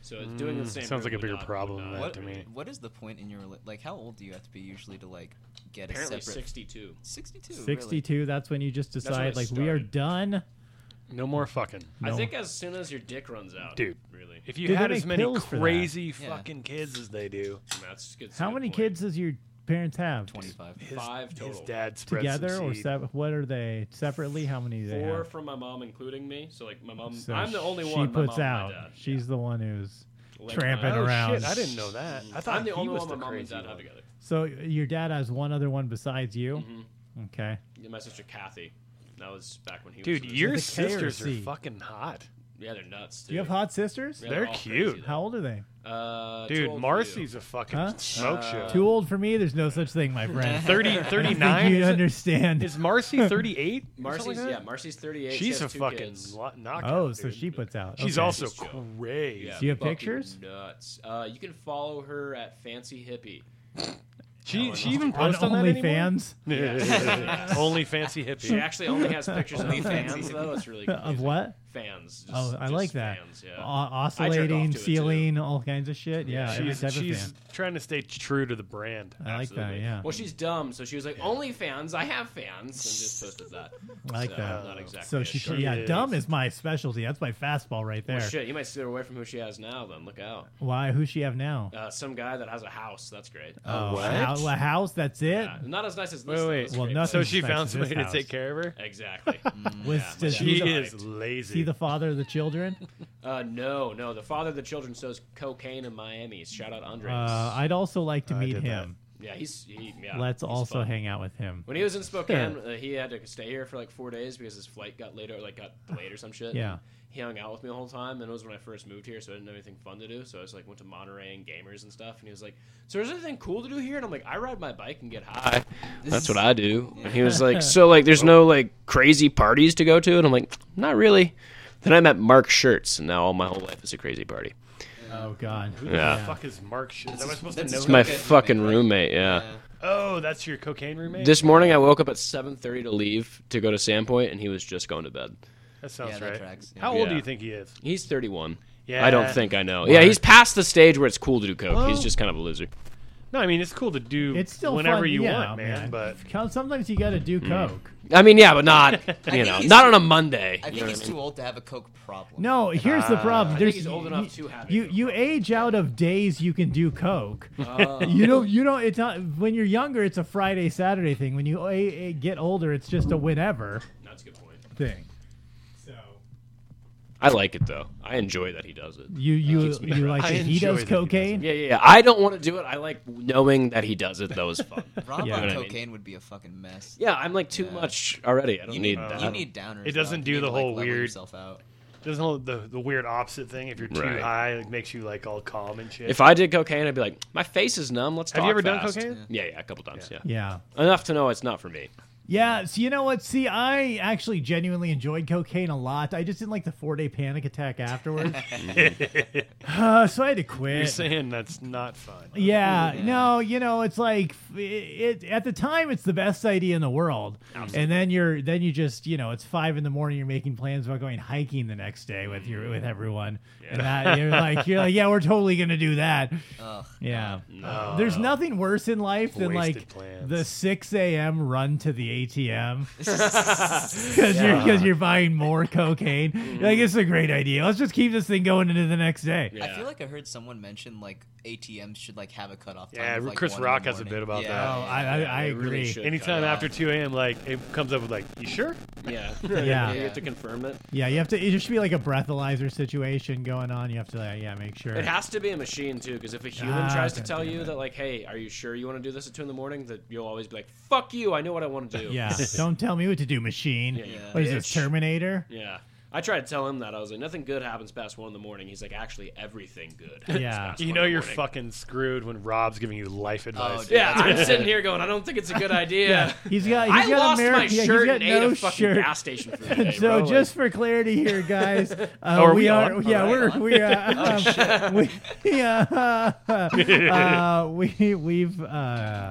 So it's doing the same. Sounds like a would bigger not- problem would not- than to me. What is the point in your like? How old do you have to be usually to like get Apparently a separate? 62. 62. 62. That's when you just when decide it like we are started. done. No more fucking. I No. think as soon as your dick runs out, Dude. really. If you Dude, they had as make many pills for that. crazy Yeah. fucking kids as they do, That's good. How many kids does your parents have? 25. Five total. his dad spreads Together some or seed. what are they separately? How many do they 4 have? from my mom, including me. So like my mom, So I'm the only she one. my puts mom out. And my dad. She's the one who's Like, tramping Oh around. shit! I didn't know that. I thought I'm the he only was one the my mom and crazy dad have one. together. So your dad has one other one besides you. Mm-hmm. Okay. Yeah, my sister Kathy. That was back when he Dude, was. your Is it the K or sisters C? are fucking hot. Yeah, they're nuts. Too. Do you have hot sisters? Yeah, They're all cute. crazy, How old are they? though. Too Dude, old for Marcy's you. a fucking Huh? smoke show. Too old for me? There's no such thing, my friend. 30, I think 39? you understand. Is Marcy 38? Marcy's Marcy's 38. She's she a has 2 fucking kids. knockout. Oh, so dude. she puts out. She's Okay. also She's chill. crazy. Yeah, Do you have fucking pictures? Nuts. You can follow her at Fancy Hippie. She Oh, even On posts on that anymore? OnlyFans Only fancy hippie. She actually only has pictures of Only fans, Fancy though. It's really of confusing. what? Fans. Oh, I like that. Fans, yeah. Oscillating, to it, too. ceiling, all kinds of shit. Yeah, every type of she's fan. trying to stay true to the brand. I like that. Absolutely. Yeah, Well, she's dumb, so she was like, "Only fans. I have fans," and just posted that. I like So, that. Not exactly. So a she, shark. yeah, is. dumb is my specialty. That's my fastball right there. Well, shit, you might steer away from who she has now. Then look out. Why? Who's she have now? Some guy that has a house. That's great. What? A house? That's it. Yeah, not as nice as this. Wait, though. wait. That's Well, great. nothing- So she Special found to this somebody to house. take care of her? Exactly. Was Yeah, does my She he, dad's is right. lazy. he the father of the children? No. The father of the children sells cocaine in Miami. Shout out Andres. I'd also like to I meet did that. him. Yeah, Let's he's also fun. hang out with him. When he was in Spokane, he had to stay here for like 4 days because his flight got delayed or some shit. Yeah. He hung out with me the whole time, and it was when I first moved here, so I didn't have anything fun to do. So I was like, went to Monterey and Gamers and stuff, and he was like, "So is there anything cool to do here?" And I'm like, "I ride my bike and get high. That's what I do." And he was like, "So like, there's no like crazy parties to go to?" And I'm like, "Not really." Then I met Mark Shirts, and now all my whole life is a crazy party. Oh God. Who the Yeah. fuck is Mark Shit? Am I supposed to That's know? his It's my Cocaine fucking roommate, roommate. Yeah. Oh, that's your cocaine roommate? This morning I woke up at 7:30 to leave to go to Sandpoint, and he was just going to bed. That sounds Yeah, that right. tracks, yeah. How old do Yeah. you think he is? He's 31. Yeah. I don't think I know. Yeah, he's past the stage where it's cool to do coke. He's Well- just kind of a loser. No, I mean, it's cool to do It's still whenever fun. you yeah, want, man. But sometimes you got to do coke. I mean, yeah, but not think know, he's not too- on a Monday. I you think know he's what I mean? too old to have a coke problem. No, here's the problem. I think he's old enough to have it. You age out of days you can do coke. You don't. It's not when you're younger. It's a Friday Saturday thing. When you get older, it's just a whenever That's a good point. thing. So I like it though. I enjoy that he does it. you keeps me like I that he enjoy does that he does cocaine. Yeah. I don't want to do it. I like knowing that he does it. That was fun. Rob Yeah. on You know what I cocaine mean? would be a fucking mess. Yeah, I'm like too Yeah. much already. I don't You need need, that. you need downers. It doesn't Rob. do You need the to, like, whole level weird- yourself out. doesn't the weird opposite thing? If you're too Right. high, it makes you like all calm and shit. If I did cocaine, I'd be like, my face is numb. Let's talk Have you ever done fast." cocaine? Yeah, a couple times. Yeah. Yeah. Enough to know it's not for me. Yeah, so you know what? See, I actually genuinely enjoyed cocaine a lot. I just didn't like the 4-day panic attack afterwards. So I had to quit. You're saying that's not fun. Yeah, no, it's like it at the time it's the best idea in the world, and then you just it's 5 a.m. You're making plans about going hiking the next day with everyone, and that you're like yeah, we're totally gonna do that. Ugh. Yeah, there's nothing worse in life than Wasted like plans. the 6 a.m. run to the ATM because you're buying more cocaine. You're like it's a great idea. Let's just keep this thing going into the next day. Yeah. I feel like I heard someone mention like ATMs should like have a cutoff time. Yeah, of, like, Chris 1 in the Rock has a morning. bit about Yeah. that. Oh, I They really agree. should Anytime cut it after off. 2 a.m., like it comes up with like, you sure? Yeah. Yeah. You have to confirm it. Yeah, you have to. It should be like a breathalyzer situation going on. You have to, make sure. It has to be a machine too, because if a human tries to God tell damn you it. that, like, hey, are you sure you want to do this at 2 a.m, that you'll always be like, fuck you, I know what I want to do. Yeah, don't tell me what to do, machine. Yeah, you What is this, bitch. Terminator? Yeah. I tried to tell him that. I was like, nothing good happens past 1 a.m. He's like, actually, everything good happens Yeah. past You 1 know in the you're morning. fucking screwed when Rob's giving you life advice. dude. Yeah, I'm sitting here going, I don't think it's a good idea. He's got. I He's got lost my he's shirt got and ate no a fucking shirt. gas station for the day, So bro. just for clarity here, guys, are we are. on? Yeah, Alright, on? we've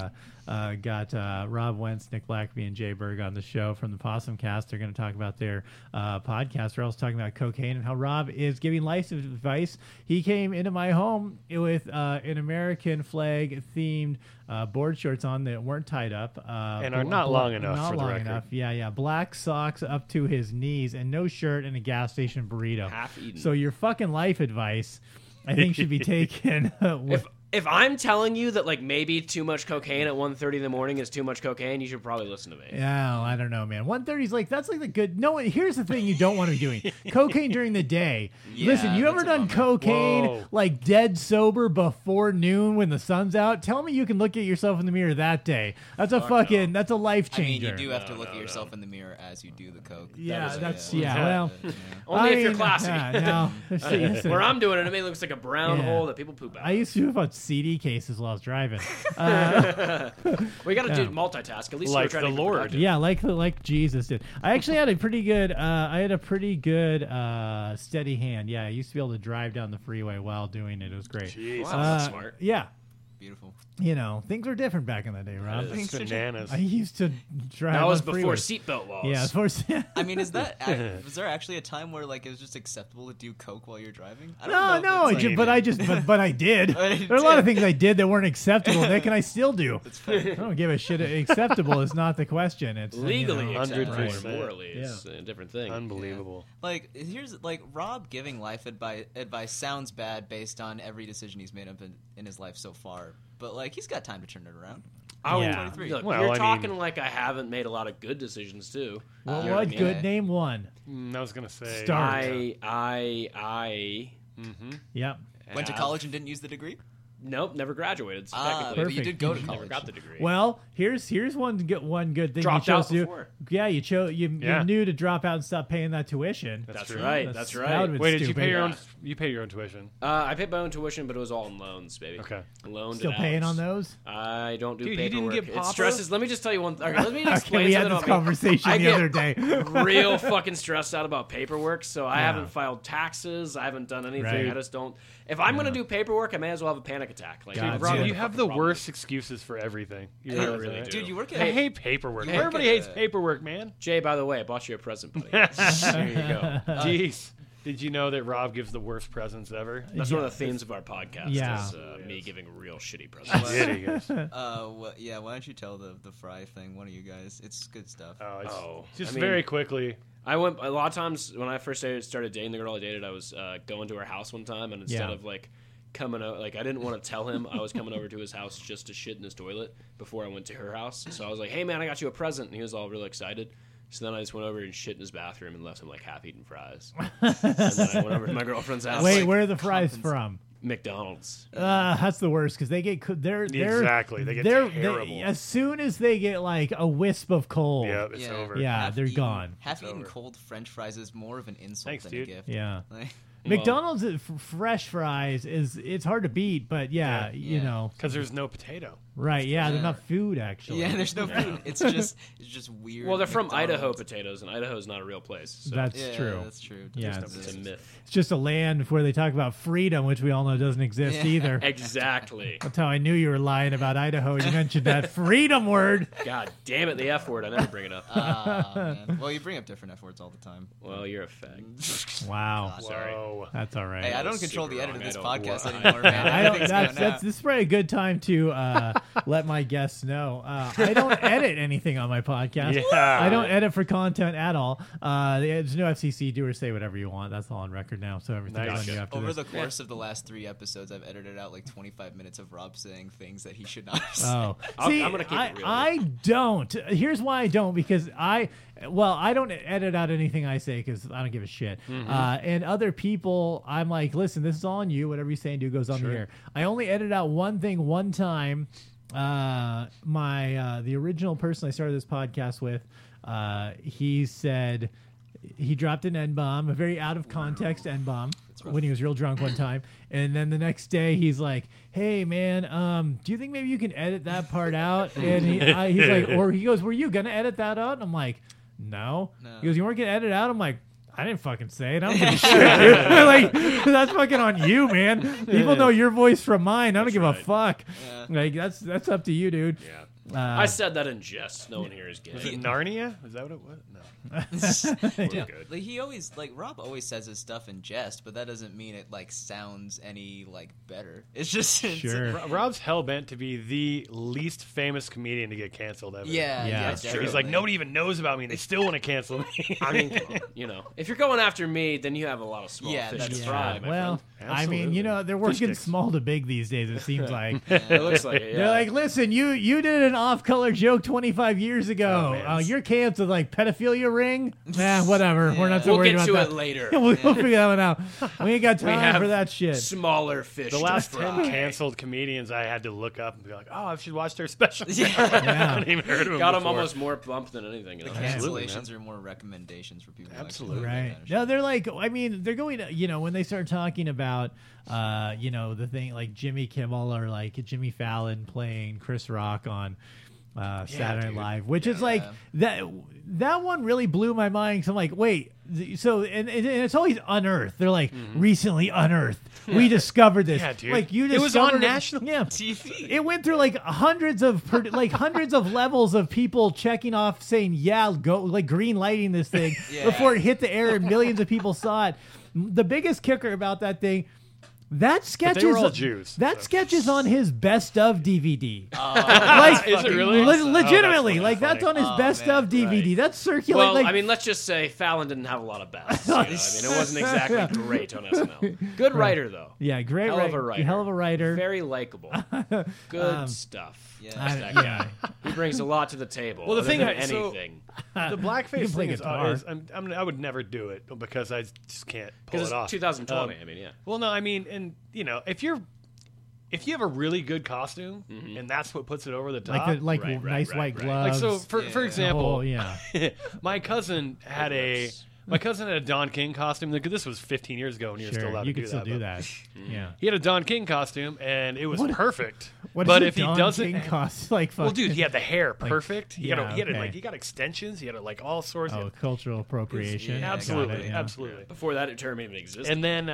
got Rob Wentz, Nick Blackaby, and Jay Berg on the show from the Possum Cast. They're going to talk about their podcast. We're also talking about cocaine and how Rob is giving life advice. He came into my home with an American flag themed board shorts on that weren't tied up. And are not long enough Not for the long record. enough. Yeah. Black socks up to his knees and no shirt and a gas station burrito. Half eaten. So your fucking life advice, I think, should be taken with... If I'm telling you that like maybe too much cocaine at 1:30 in the morning is too much cocaine, you should probably listen to me. Yeah, well, I don't know, man. 1:30 is like, that's like the good. No, here's the thing you don't want to be doing: cocaine during the day. Yeah, Listen, you ever that's a done bummer. cocaine Whoa. like dead sober before noon when the sun's out? Tell me you can look at yourself in the mirror that day. That's a fucking. That's a life I mean, changer. you do have to look at yourself in the mirror as you do the coke. Yeah, That that's is- yeah. Well, Only I if you're mean, classy. No, listen, Where I'm doing it, it looks like a brown Yeah. hole that people poop out. I used to do about CD cases while I was driving. We got to Yeah. do multitask. At least Like we're trying the to be Lord. productive. Yeah, like Jesus did. I actually had a pretty good. Steady hand. Yeah, I used to be able to drive down the freeway while doing it. It was great. Jeez. Wow, that's smart. Yeah, Beautiful. you know, things were different back in the day, Rob. That's bananas. I used to drive. That was on before freeways. seatbelt laws. Yeah, before. I mean, was there actually a time where like it was just acceptable to do coke while you're driving? I No, know if it's, like- but I did. Oh, you There are a lot of did. things I did that weren't acceptable, Nick, and I still do. That's fair. I don't give a shit. Acceptable is not the question. It's Legally, you know, acceptable, 100%. or morally, is a different thing. Unbelievable. Like here's like Rob giving life advice sounds bad based on every decision he's made up in his life so far, but like he's got time to turn it around. Oh, Yeah. 23. Look, Well, you're I talking mean- like I haven't made a lot of good decisions too. Well, You know what I mean? good name one? I was gonna say. Start. I. Yep. Went to college and didn't use the degree. Nope, never graduated. So But technically, you did go to never college. got the degree. Well, here's one good thing Dropped you chose out to do. before. Yeah, you chose you Yeah. knew to drop out and stop paying that tuition. that's true. right. That's That right. would've been Wait, did you stupid. pay your own? Yeah. You paid your own tuition. I paid my own tuition, but it was all in loans, baby. Okay. Loaned Still it paying out. on those? I don't do Dude, you didn't paperwork. get It Papa? stresses. Let me just tell you one. Okay, let me explain we had something this about me. conversation I the get other day. real fucking stressed out about paperwork, so I Yeah. haven't filed taxes. I haven't done anything. Right. I just don't. If I'm gonna do paperwork, I may as well have a panic attack. Like, God, Rob, Yeah. you have the worst excuses for everything. You I realize really that? do. Dude, you work I at hate paperwork. You work Everybody at hates a- paperwork, man. Jay, by the way, I bought you a present, buddy. There you go. Jeez. Did you know that Rob gives the worst presents ever? That's one of the themes of our podcast. Yeah. Is, me giving real shitty presents. Yeah, he goes. Yeah. Why don't you tell the fry thing? One of you guys. It's good stuff. Just I mean- very quickly. I went a lot of times when I first started dating the girl I dated. I was going to her house one time, and instead Yeah. of like coming out, like I didn't want to tell him I was coming over to his house just to shit in his toilet before I went to her house. So I was like, "Hey man, I got you a present," and he was all really excited. So then I just went over and shit in his bathroom and left him like half-eaten fries. And then I went over to my girlfriend's house. Wait, like, where are the fries compens- from? McDonald's. That's the worst because they get they're Exactly, they get terrible. as soon as they get like a wisp of cold. Yeah, it's over. Yeah, they're gone. Half-eaten over. cold French fries is more of an insult Thanks, than dude. a gift. Yeah. Like, McDonald's fresh fries it's hard to beat, but yeah, you Yeah. know, Because there's no potato. right? Yeah, they're Yeah. not food actually. yeah, there's no food. It's just weird. Well, they're from McDonald's. Idaho potatoes, and Idaho's not a real place. So That's Yeah, true. That's true. Yeah, There's no it's a business. myth. It's just a land where they talk about freedom, which we all know doesn't exist Yeah. either. Exactly. That's how I knew you were lying about Idaho. You mentioned that freedom word. God damn it, the F word. I never bring it up. Ah, man. Well, you bring up different F words all the time. Well, you're a fag. Wow, Sorry. Whoa. that's all right. Hey, I That don't was control the super edit of wrong. this I don't- podcast I- anymore, man. I don't. Everything's That's going out. this is probably a good time to let my guests know. I don't edit anything on my podcast. Yeah. I don't edit for content at all. There's no FCC. Do or say whatever you want. That's all on record now. So everything's Nice. on you after Over this. the course of the last 3 episodes, I've edited out like 25 minutes of Rob saying things that he should not have said. Oh, I'm see, gonna keep it real. I don't. Here's why I don't because I don't edit out anything I say because I don't give a shit. And other people, I'm like, listen, this is all on you. Whatever you say and do goes on the air. I only edit out one thing one time. The original person I started this podcast with, he said he dropped an N-bomb, a very out of context N-bomb when he was real drunk one time. And then the next day he's like, hey man, do you think maybe you can edit that part out? And he's like, or he goes, were you going to edit that out? And I'm like, no. He goes, you weren't going to edit it out? I'm like, I didn't fucking say it. I don't give a shit. Like, that's fucking on you, man. People know your voice from mine. I don't give a fuck. Yeah. Like, that's up to you, dude. Yeah. I said that in jest. No one here is gay. Was it Narnia? Is that what it was? No. Yeah, good. like he always Rob always says his stuff in jest, but that doesn't mean it like sounds any like better. It's just Sure. Rob's hell bent to be the least famous comedian to get canceled ever. Yeah, Yeah, that's He's like, nobody even knows about me, and they still want to cancel me. I mean, come on, if you're going after me, then you have a lot of small Yeah, fish that's to Yeah, fry, my well, friend. I mean, they're Fish working sticks. small to big these days. It seems like It looks like it. Yeah. they're like, listen, you did an off-color joke 25 years ago. Oh, man. You're canceled. Like pedophilia ring? Nah, whatever. We're not so we'll worried get about to that. it later. we'll figure that one out. We ain't got We time have for that shit. Smaller fish. The last to 10 fry. canceled comedians I had to look up and be like, oh, I should watch their special. I Yeah. hadn't even heard of them Got them before. almost more bumped than anything. The Absolutely, cancellations are more recommendations for people. who Absolutely. actually Right. No, they're like, I mean, they're going to, when they start talking about, the thing like Jimmy Kimmel or like Jimmy Fallon playing Chris Rock on Saturday Night dude. Live, which is like that one really blew my mind. So I'm like, wait, so and it's always unearthed. They're like recently unearthed. We discovered this. Yeah, dude. Like you It was on discovered national TV. It went through like hundreds of levels of people checking off, saying yeah, go like green lighting this thing Yeah. before it hit the air, and millions of people saw it. The biggest kicker about that thing. That sketch they were is all Jews, That so. sketch is on his best of DVD. Like, Is it really? Legitimately, Oh, like that's on his Oh, best man. of DVD. Right. That's circulating. Well, like, I mean, let's just say Fallon didn't have a lot of bests. I mean, it wasn't exactly great on SNL. Good writer, though. yeah, great Hell of a writer. Hell of a writer. Very likable. Good stuff. Yeah. That's that yeah. guy. He brings a lot to the table. Well, the other thing than so- anything. The You blackface can play thing is, guitar. I would never do it because I just can't pull Because it off. it's 2020. I mean, yeah. Well, no, I mean, and if you have a really good costume and that's what puts it over the top, like Right, nice right, white right. gloves. like so for Yeah. example, Oh, yeah. my cousin had a Don King costume. This was 15 years ago, and you're still Sure, allowed you to can do still that. do but that. Yeah. He had a Don King costume, and it was perfect. What but does if a Don he doesn't, King cost? Like, well, fucking, dude, he had the hair perfect. He yeah, had okay. he got extensions. He had like all sorts. oh, of cultural appropriation. Yeah, Got absolutely, it, yeah. absolutely. Before that term even existed. And then,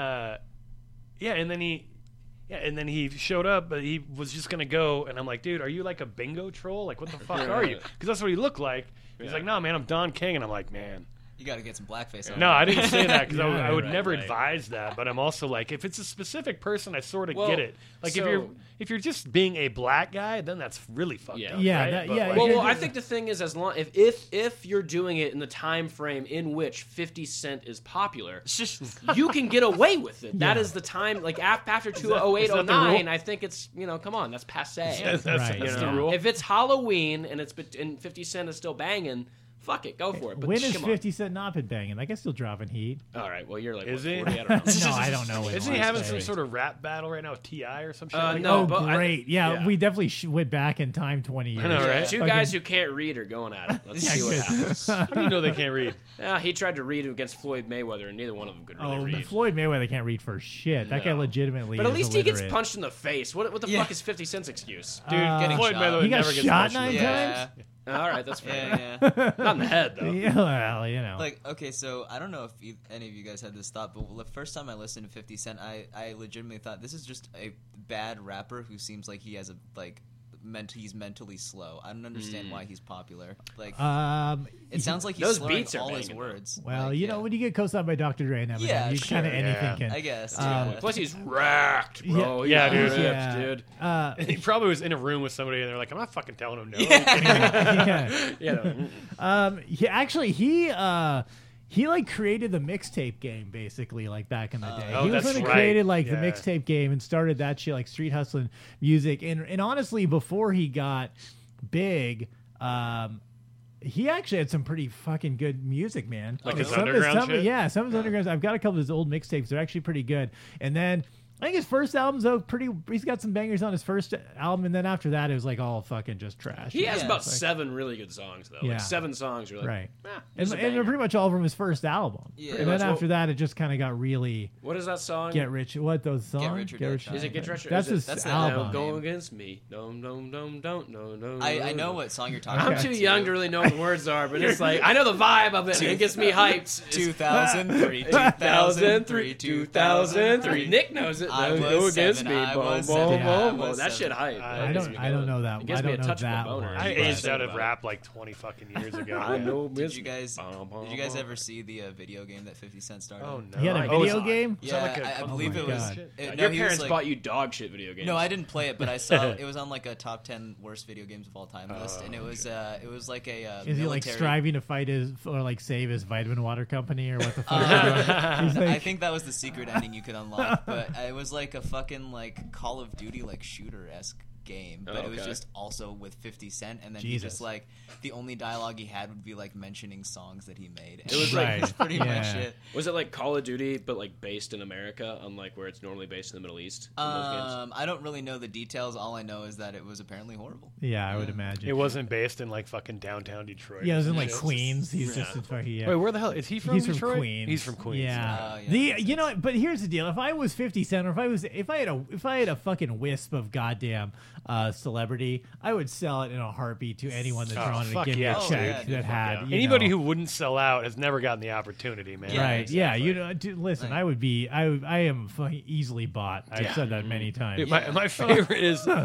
and then he showed up, but he was just gonna go, and I'm like, dude, are you like a bingo troll? Like, what the fuck are you? Because that's what he looked like. He's like, no, man, I'm Don King, and I'm like, man. You got to get some blackface on. No, I didn't say that because Yeah, I would right, never right. advise that. But I'm also like, if it's a specific person, I sort of Well, get it. Like so- if you're just being a black guy, then that's really fucked Yeah. up. Yeah, right? that- But, yeah, like, Well, yeah. I think the thing is, as long if you're doing it in the time frame in which 50 Cent is popular, you can get away with it. That Yeah. is the time, like after 2008, is that the 09, rule? I think it's come on, that's passe. that's Right, that's yeah. the rule. If it's Halloween and and 50 Cent is still banging, fuck it, go for it. But When has come on. 50 Cent not been banging? Like, I still dropping heat. All right, well you're like Is what, he? 40? I don't know. No, I don't know. when Isn't he last having day. some sort of rap battle right now with T.I. or some shit? Uh, like no, Oh, but I- great. Yeah, yeah. we definitely went back in time 20 years. I know, right? Two guys who can't read are going at it. Let's see what happens. How do you know they can't read? He tried to read against Floyd Mayweather, and neither one of them could really Oh, read. Floyd Mayweather can't read for shit. That guy No. legitimately But at is least he gets illiterate. punched in the face. What the Yeah. fuck is 50 Cent's excuse? Dude, getting Floyd shot. Mayweather He got never gets shot punched in the 9 face. Yeah. All right, that's fair. Yeah, yeah. Not in the head though. Yeah, well, Like, okay, so I don't know if any of you guys had this thought, but the first time I listened to 50 Cent, I legitimately thought this is just a bad rapper who seems like he has he's mentally slow. I don't understand why he's popular. Like, it sounds like he's Those slurring beats are all his banging, words. well, Like, when you get co-signed by Dr. Dre and Eminem, Yeah, you sure, kind of anything yeah. can. I guess. Plus he's racked, bro. Yeah, He's dude. ripped, dude. He probably was in a room with somebody, and they're like, "I'm not fucking telling him no." yeah. Yeah. He like created the mixtape game basically like back in the day. Oh, He was that's the one who right. created like the Yeah. mixtape game and started that shit like street hustling music. And honestly, before he got big, he actually had some pretty fucking good music, man. Like his Some of underground shit? Yeah, some of his undergrounds. I've got a couple of his old mixtapes. They're actually pretty good. And then I think his first album's though he's got some bangers on his first album, and then after that it was like all fucking just trash. He has Yeah. about It's like- 7 really good songs though. Yeah. Like 7 songs. You're like, Right. eh, And, this is a and they're banger. pretty much all from his first album. Yeah. And Pretty then much. after that, it just kind of got really What is that song? Get Rich. What those songs? Rich or Die Trying. Is it Get Rich or- That's is it- his that's the album. Don't go name. against me. Don't. No. I know what song you're talking I'm about. too young to really know what the words are, but it's like I know the vibe of it. And it gets me hyped. 2003, 2003, 2003. Nick knows it? I No, was go against 7. me. I Boom, was boom, 7. boom, I boom. was That 7. shit hype. I I don't know that. It gives I me a don't know touch of a that boner. one. I But- aged out of about it. rap like 20 fucking years ago. I know. Did you guys ever see the video game that 50 Cent started? Oh no! He had a Oh, video it's- game? Was that Yeah, like a- I oh believe my it was. God. No, Your he was parents like- bought you dog shit video games. No, I didn't play it, but I saw it was on like a top 10 worst video games of all time list, and it was like a Is he like military- striving to fight his or like save his vitamin water company or what the fuck? He's I like, think that was the secret ending you could unlock, but it was like a fucking like Call of Duty like shooter-esque game, but it was okay. just also with 50 Cent, and then he Jesus. just like the only dialogue he had would be like mentioning songs that he made. And It was Right. that's pretty much Yeah. it. Was it like Call of Duty, but like based in America, unlike where it's normally based in the Middle East? In those games? I don't really know the details. All I know is that it was apparently horrible. yeah, I would imagine. It wasn't based in like fucking downtown Detroit. Yeah, it was in like Shit. Queens. He's just fucking. Yeah. Wait, where the hell is he from? He's Detroit? from Queens. He's from Queens. Yeah. Yeah. You know, but here's the deal: if I was 50 Cent, or if I had a fucking wisp of goddamn celebrity, I would sell it in a heartbeat to anyone that's Oh, wanted to fuck give me yeah. a Oh, check yeah, dude, that fuck had Yeah. you Anybody know, who wouldn't sell out has never gotten the opportunity, man. Yeah. right? Yeah, exactly. you know, dude, listen, I would be, I am fucking easily bought. I've Yeah. said that many times. Dude, my favorite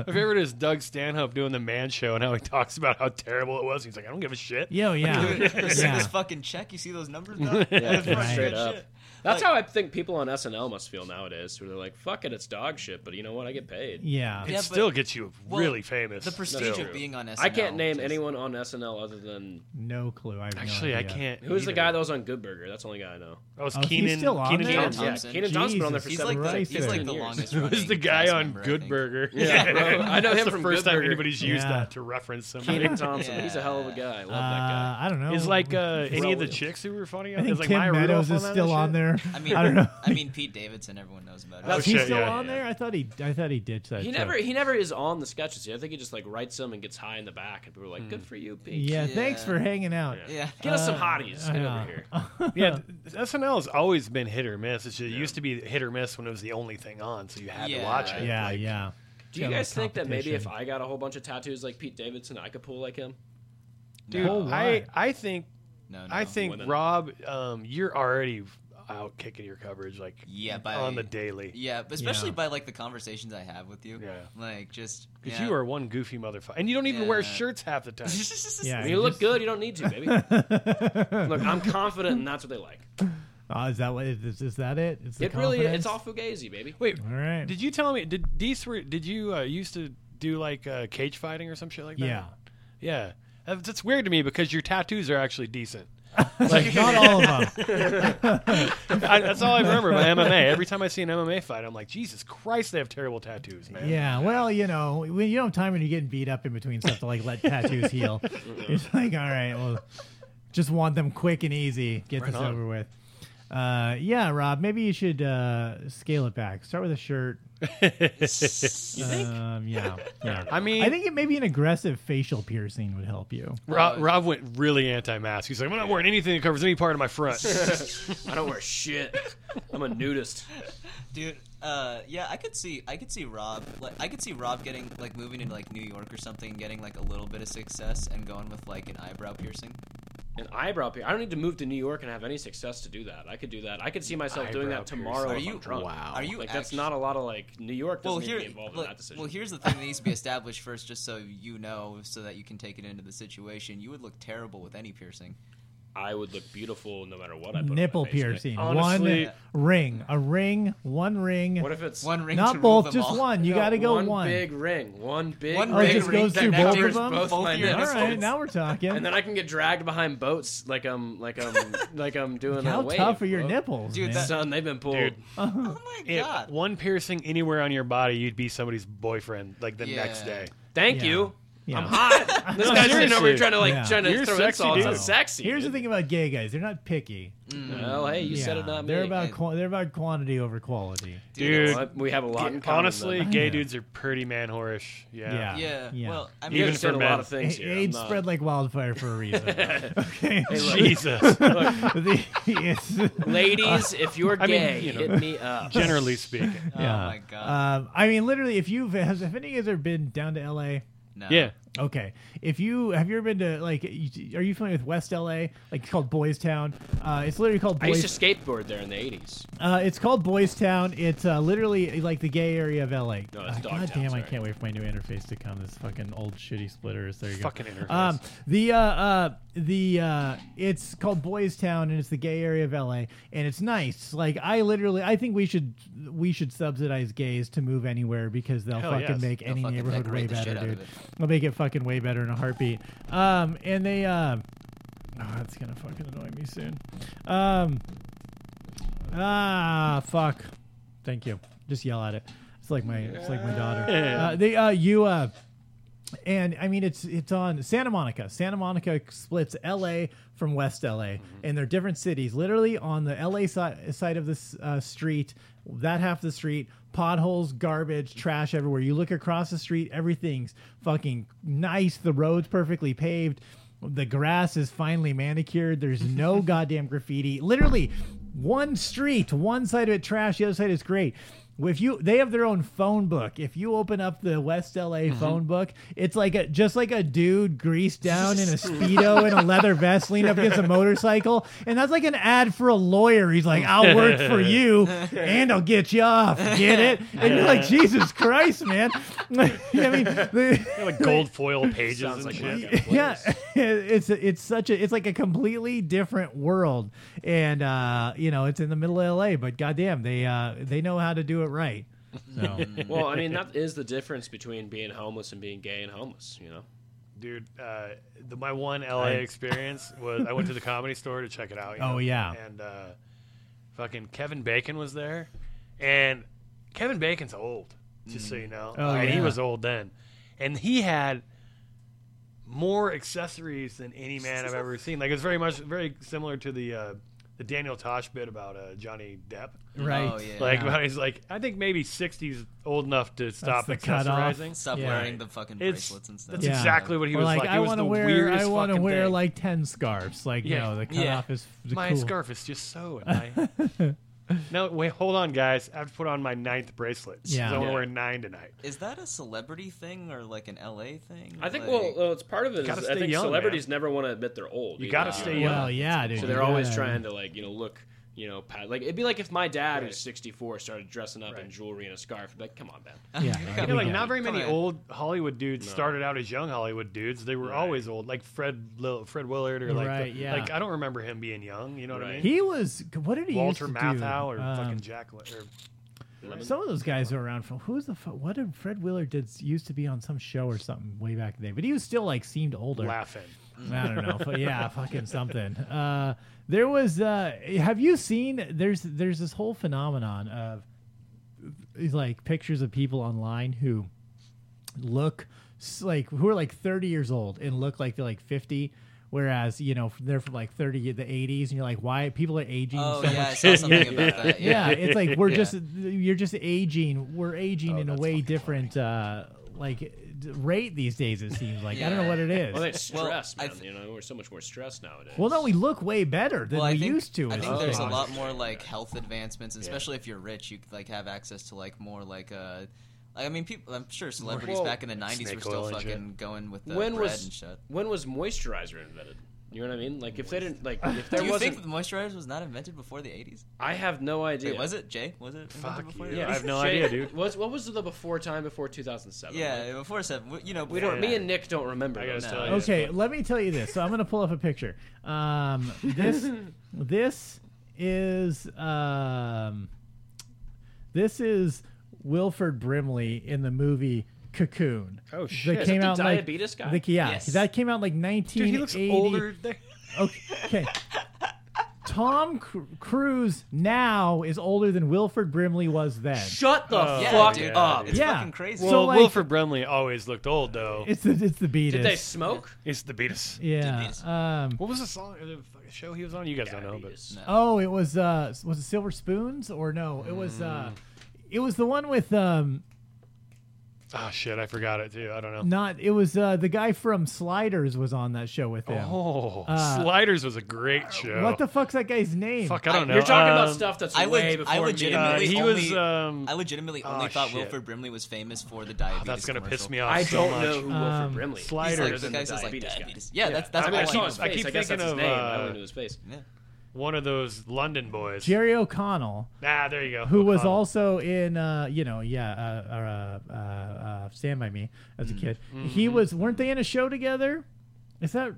is Doug Stanhope doing the Man Show and how he talks about how terrible it was. He's like, I don't give a shit. Yo, yeah, Dude, you see yeah. this fucking check? You see those numbers? Though? Yeah, That's fucking straight good up. shit. That's Like- how I think people on SNL must feel nowadays. Where they're like, "Fuck it, it's dog shit," but you know what? I get paid. Yeah. It Yeah, but- still gets you well, really famous. The prestige still. of being on SNL. I can't name just- anyone on SNL other than No clue. I have Actually, no I idea. can't. who's the either. guy that was on Good Burger. That's the only guy I know. That was Oh, he's Keenan. still on Keenan there? Kenan Thompson. Thompson. Keenan Thompson's been on there for He's 7 like the, Christ, he's like 15 the years. longest Who's running the guy cast on member, I Good think. Burger? Yeah, bro. I know That's him the from first Good time Burger. anybody's used Yeah. that to reference somebody. Keenan Thompson. Yeah. He's a hell of a guy. I love that guy. I don't know. Is like any of the Williams. chicks who were funny? I think is like Tim Maya Meadows Rudolph is that still shit? on there. I mean, I don't know. I mean, Pete Davidson. Everyone knows about it. Is he shit, still yeah, on yeah. there? I thought he ditched that. He show. never is on the sketches. I think he just like writes them and gets high in the back, and people are like, "Good for you, Pete." Yeah, Yeah. thanks for hanging out. Yeah. Get us some hotties. Get over here. Yeah, SNL has always been hit or miss. It used to be hit or miss when it was the only thing on, so you had to Yeah. watch it. Yeah, Like, yeah. Do you Kind of guys think that maybe if competition. I got a whole bunch of tattoos like Pete Davidson, I could pull like him? Dude, Oh, why? I think No, no. I think Women. Rob, you're already out kicking your coverage like Yeah, on the daily. Yeah, but especially Yeah. by like the conversations I have with you. Yeah. Like just Because yeah. you are one goofy motherfucker, and you don't even wear Yeah. shirts half the time. Yeah, When you look good, you don't need to, baby. Look, I'm confident, and that's what they like. Oh, is that what is that it? It's the It really, confidence? it's all fugazi, baby. Wait, All right. did you tell me? Did you used to do like cage fighting or some shit like that? Yeah. Yeah. That's weird to me because your tattoos are actually decent. Like not all of them. That's all I remember about MMA. Every time I see an MMA fight, I'm like, Jesus Christ, they have terrible tattoos, man. Yeah. Well, you know, when you don't have time when you're getting beat up in between stuff to like let tattoos heal. It's like, all right, well, just want them quick and easy. Get Right this on. over with. Yeah, Rob, maybe you should scale it back. Start with a shirt. You think? Yeah. I mean, I think maybe an aggressive facial piercing would help you. Rob went really anti-mask. He's like, I'm not wearing anything that covers any part of my front. I don't wear shit. I'm a nudist. Dude, yeah, I could see Rob. Like, I could see Rob getting like moving into like New York or something, and getting like a little bit of success, and going with like an eyebrow piercing. An eyebrow piercing. I don't need to move to New York and have any success to do that. I could do that. I could see myself doing Eyebrow that tomorrow piercing. if Are I'm you- drunk. wow. Are you Like that's actu- not a lot of like New York doesn't Well, need here, to be involved in that decision. well, here's the thing that needs to be established first, just so you know, so that you can take it into the situation. You would look terrible with any piercing. I would look beautiful no matter what I put Nipple on my face, right? piercing. Honestly- One ring. A ring. One ring. What if it's One ring, to Not rule both, them just all. one. You No, got to go one one. big ring, one big One Oh, it big just ring goes that through now both covers of them? both both my your nipples. All right, now we're talking. And then I can get dragged behind boats like I'm doing How a wave. tough are your bro. nipples, Dude, man? that- Son, they've been pulled. Dude, Oh my if god! one piercing anywhere on your body, you'd be somebody's boyfriend like the Yeah. next day. Thank Yeah. you. Yeah. I'm hot. This No, guy's sitting over seriously. here trying to Yeah. trying to You're throw sexy, insults. dude. I'm sexy. Here's the dude. thing about gay guys: they're not picky. Well, hey, you said it, not me. They're about Hey. they're about quantity over quality. Dude, Well, we have a lot in common. honestly, then. gay Yeah. dudes are pretty man whorish. Yeah. Yeah. Yeah. Well, I You mean, Even understand for a lot men. of things here. AIDS I'm not- spread like wildfire for a reason. Okay. Hey, look, Jesus. ladies, if you're I mean, gay, you know. hit me up. Generally speaking. oh my god! I mean, literally, if any of you guys ever been down to LA, no. Yeah. Okay, have you ever been to are you familiar with West LA? Like it's called Boys Town. It's literally called. I Boys. used to skateboard there in the 80s. It's called Boys Town. It's literally like the gay area of LA. No, it's God Dogtown, damn, I sorry. can't wait for my new interface to come. This fucking old shitty splitters. There you go. Fucking interface. It's called Boys Town, and it's the gay area of LA, and it's nice. Like I think we should subsidize gays to move anywhere because they'll Hell fucking yes. make any fucking neighborhood way decorate the better, shit out of dude. it. They'll make it fucking way better in a heartbeat. And they oh, that's gonna fucking annoy me soon. Fuck. Thank you. Just yell at it. It's like my daughter. And I mean, it's on Santa Monica. Santa Monica splits L.A. from West L.A. And they're different cities. Literally on the L.A. side of this street, that half of the street, potholes, garbage, trash everywhere. You look across the street, everything's fucking nice. The road's perfectly paved. The grass is finely manicured. There's no goddamn graffiti. Literally, one street, one side of it trash, the other side is great. They have their own phone book. If you open up the West LA phone book, it's like just like a dude greased down in a Speedo and a leather vest leaning up against a motorcycle. And that's like an ad for a lawyer. He's like, I'll work for you and I'll get you off. Get it? And you're like, Jesus Christ, man. I mean, Like gold foil pages Sounds and like shit. that. yeah, it's like a completely different world, and it's in the middle of LA, but goddamn, they know how to do it right. So Well, I mean, that is the difference between being homeless and being gay and homeless, you know? Dude, my one LA experience was I went to the Comedy Store to check it out. Oh, yeah. And fucking Kevin Bacon was there. And Kevin Bacon's old, just so you know. Oh, And he yeah. was old then. And he had more accessories than any man I've ever seen. Like, it's very similar to the Daniel Tosh bit about Johnny Depp. right, Oh, yeah. Like, when he's like, I think maybe 60's old enough to stop the cutoff. accessorizing. Stop Yeah. wearing the fucking It's- bracelets and stuff. That's Yeah. exactly what he Or was like, like. I It was want to the wear weirdest fucking wear thing. like 10 scarves. Like, Yeah. the Yeah. cutoff is My cool. scarf is just so. No, wait, hold on, guys. I have to put on my 9th bracelet. Yeah. I want to Yeah. wear 9 tonight. Is that a celebrity thing or like an LA thing? I think, Like- well, it's part of it. Gotta Is I stay think young, celebrities never want to admit they're old. You either, gotta know? stay young. Well, yeah, dude. So you they're always gotta- trying to, like, look, like, it'd be like if my dad, who's Right. 64, started dressing up in Right. jewelry and a scarf. I'd be like, come on, man. Yeah, Yeah, we like get not it. very many Come on. old Hollywood dudes No. started out as young Hollywood dudes. They were Right. always old, like Fred Willard or like Right, yeah. like I don't remember him being young. You know what I Right. mean? He was. What did he Walter used to Matthau do? or fucking Jack. Or, Some of those guys are around from what did Fred Willard used to be on some show or something way back in the day, but he was still like seemed older. laughing. I don't know, but yeah, fucking something. There was. Have you seen? There's this whole phenomenon of like pictures of people online who look who are like 30 years old and look like they're like 50. Whereas, they're from like the 80s, and you're like, why people are aging Oh so yeah, I much. saw something about that. Yeah, it's like Yeah. you're just aging. We're aging Oh, in a that's way fucking different, rate these days. It seems like I don't know what it is. Well, it's Well, stress, I man. We're so much more stressed nowadays. Well, no, we look way better than Well, I we think, used to. I as think a there's a thing. lot more like health advancements, especially if you're rich. You like have access to like more like I mean, people. I'm sure celebrities Well, back in the '90s were snake still oil and fucking shit. going with the when bread was and shit. when was moisturizer invented? You know what I mean? Like if they didn't if there Do you wasn't, think the moisturizer was not invented before the '80s? I have no idea. Wait, was it Jay? Was it invented Fuck before you. the Yeah, 80s? I have no Shay, idea, dude. What was the before time before 2007? Yeah, Like, before seven. We we before don't. that. Me and Nick don't remember. I gotta those tell times. you. Okay, let me tell you this. So I'm going to pull up a picture. This is Wilford Brimley in the movie Cocoon. Oh shit! That came the out like diabetes guy? yeah, Yes. that came out like 1980. Dude, he looks older. Okay. Tom Cruise now is older than Wilford Brimley was then. Shut the Yeah, fuck dude. up. It's Yeah. fucking crazy. Well, like- Wilford Brimley always looked old though. It's the Beatles. Did they smoke? It's the Beatles. Yeah. Beatles. What was the song? The fucking show he was on? You guys don't know, but Diabetes. No. Oh, it was it Silver Spoons or no? It was the one with Oh shit, I forgot it too. I don't know. Not. It was the guy from Sliders was on that show with him. Oh, Sliders was a great show. What the fuck's that guy's name? Fuck, I don't know. You're talking about stuff that's I way leg- before I me. legitimately he only, was. I legitimately only oh, thought shit. Wilford Brimley was famous for the diabetes. That's gonna commercial. piss me off. I so don't much. know who Wilford Brimley. Sliders. He's is. like, the guy's just like Diabetes guy. diabetes. Yeah, that's I mean, I all saw I his know. I face. keep I guess that's his thinking of, name. I only knew his face. Yeah. One of those London boys. Jerry O'Connell, There you go. who was O'Connell. also in, Stand By Me as a kid. He was. Weren't they in a show together? Is that?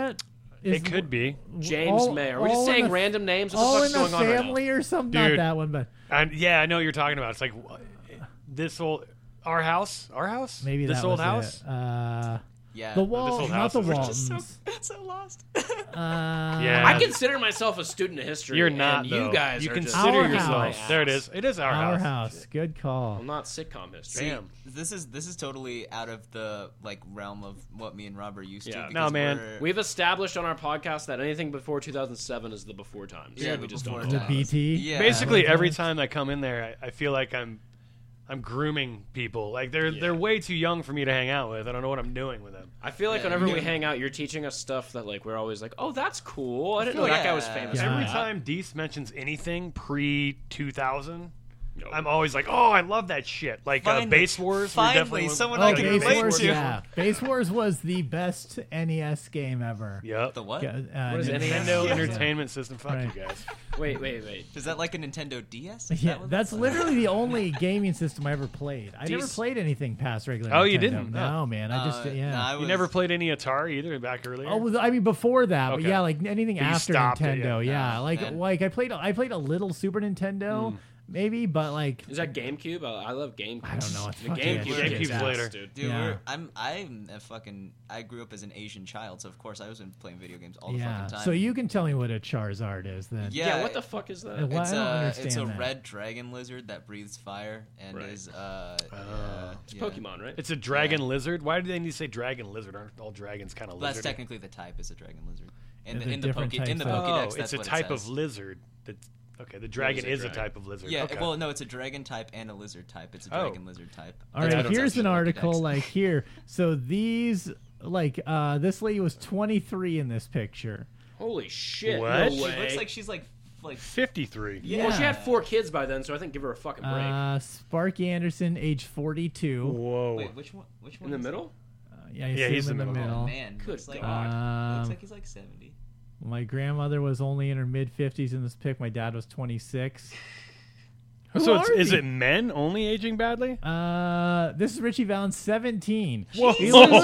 It could be. James May. Are we just all in saying the- random names? What All the in fuck's the going on right now? family or something? Not Dude. that one, but Yeah, I know what you're talking about. It's like this old our house. maybe this that old was house. It. Yeah. The old Waltons, not house the is just Waltons. so lost. Yeah. I consider myself a student of history. You're not. And though. you guys You are just consider Our yourself. house. There it is. It is our Our house. house. Good call. I'm not sitcom history. See, Damn. this is totally out of the realm of what me and Rob are used to. Yeah. because No, man. we're- We've established on our podcast that anything before 2007 is the before times. Yeah, we the just before don't The know. times. BT. Yeah. Basically, every time I come in there, I feel like I'm grooming people. Like they're way too young for me to hang out with. I don't know what I'm doing with them. I feel like Yeah, whenever yeah. we hang out, you're teaching us stuff that like we're always like, oh, that's cool. I didn't know feel that like- guy was Yeah. famous. Yeah. for Every that. time Deese mentions anything pre 2000, Yo. I'm always like, oh, I love that shit. Like Finally- Base Wars. we finally, definitely went- someone Oh, I can Base relate Wars, to. yeah. Base Wars was the best NES game ever. Yep. The what? What is NES? Nintendo Yeah. Entertainment System. Fuck Right. you guys. Wait. Is that like a Nintendo DS? Is Yeah, that what that's like? literally the only gaming system I ever played. I never Dece- played anything past regular. Oh, you Nintendo. didn't? No, man. I just yeah. no, I You was- never played any Atari either back earlier? Oh, well, I mean before that, but Okay. yeah, like anything But you after stopped it, Nintendo, yeah. yeah. Oh, Like man. I played a little Super Nintendo, maybe, but like Is that GameCube? I love GameCube. I don't know, it's The fucking GameCube. shit. kicks GameCube's ass, later. dude. Dude, Yeah. I'm a fucking. I grew up as an Asian child, so of course I was playing video games all the yeah. fucking time. So you can tell me what a Charizard is then. Yeah, what the fuck is that? Well, It's I don't a understand that. red dragon lizard that breathes fire and Right. is It's yeah. Pokemon, right? It's a dragon lizard. Why do they need to say dragon lizard? Aren't all dragons kind of Well, that's lizard? technically the type is a dragon lizard. Yeah, there's different In the types of- Pokédex, Oh, that's it's a what it type of says. lizard. That's okay. The dragon a is a dragon? type of lizard. Yeah, okay. well, no, it's a dragon type and a lizard type. It's a Oh. dragon lizard type. All That's right, what it here's says an in the article Pokédex. like here. So these this lady was 23 in this picture. Holy shit! What? No She way. She looks like she's like 53. Yeah. Well, she had 4 kids by then, so I think give her a fucking break. Sparky Anderson, age 42. Whoa. Wait, which one? Which one? In the is it? middle? Yeah, I Yeah, assume he's in the the middle. middle. Oh man, Good looks like, God. looks like he's like 70. My grandmother was only in her mid 50s in this pic. My dad was 26. So Who are is these? it men only aging badly? This is Richie Valens, 17. Whoa. He looks-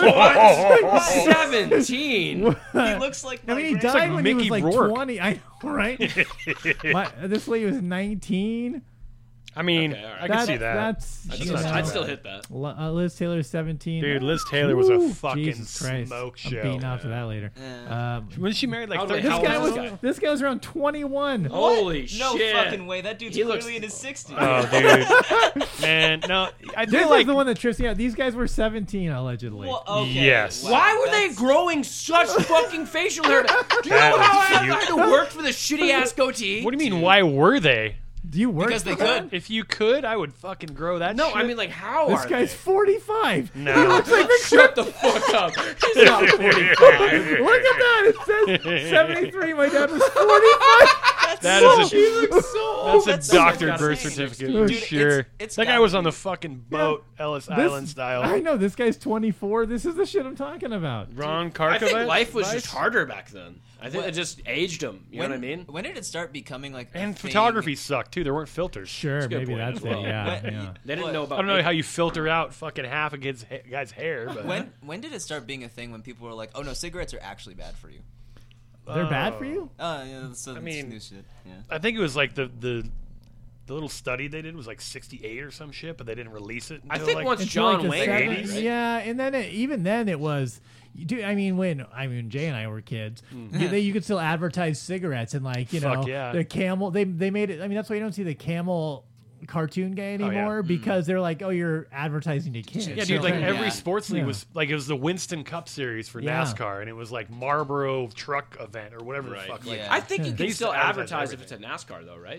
17. He looks like. I my mean, he grand- died like when Mickey he was like Rourke. 20. I know, right? This lady was 19. I mean, Okay, all right. I can see that. That's I'd you still, know. I'd still hit that. Liz Taylor, 17. Dude, Liz Taylor was a Woo, fucking Jesus Christ. smoke I'm show. beating off to that later. Yeah. Wasn't she married like How- 30? This how guy old was is this guy? this guy was around 21. Holy No shit! fucking way. That dude's He clearly looks- in his 60s. Oh, dude. Man, no. I This feel like is the one that trips me out. These guys were 17 allegedly. Well, okay. Yes. wow, Why were they that's- growing such fucking facial hair? Do you know That how was I cute. had to work for this shitty ass goatee? What do you mean? Why were they? Do you work Because for they that? could. If you could, I would fucking grow that. No, shit. I mean like how This are guy's they? 45. no. Shut the fuck up. He's not 45. Look at that. It says 73. My dad was 45. That is He looks so old. That's a so doctored gotta birth say. certificate Dude, for sure. it's That guy gotta was on be. the fucking boat, Ellis Island style. I know. This guy's 24. This is the shit I'm talking about. Ron I Karkovic. think life was just harder back then. I think What? it just aged him. You know what I mean? When did it start becoming like a And thing? photography sucked too. There weren't filters. Sure, a good maybe point that's as it. well. Yeah. When- yeah. They didn't What? know about. I don't know makeup. how you filter out fucking half a guy's hair, but When did it start being a thing when people were like, "Oh no, cigarettes are actually bad for you"? They're bad for you? Yeah, so that's mean- new shit. Yeah. I think it was like the little study they did was like 68 or some shit, but they didn't release it. I Until think like, once Until, John the Wayne, 70s, right? yeah, and then even then it was. I mean, Jay and I were kids, you could still advertise cigarettes and like Fuck yeah. the Camel. They made it. I mean, that's why you don't see the Camel cartoon guy anymore because they're like, oh, you're advertising to kids. yeah, dude, like Yeah. every sports league Yeah. was like it was the Winston Cup series for Yeah. NASCAR, and it was like Marlboro truck event or whatever Right. the fuck. Like, Yeah. I think you They can used still to advertise advertise if it's a everything. NASCAR though, right?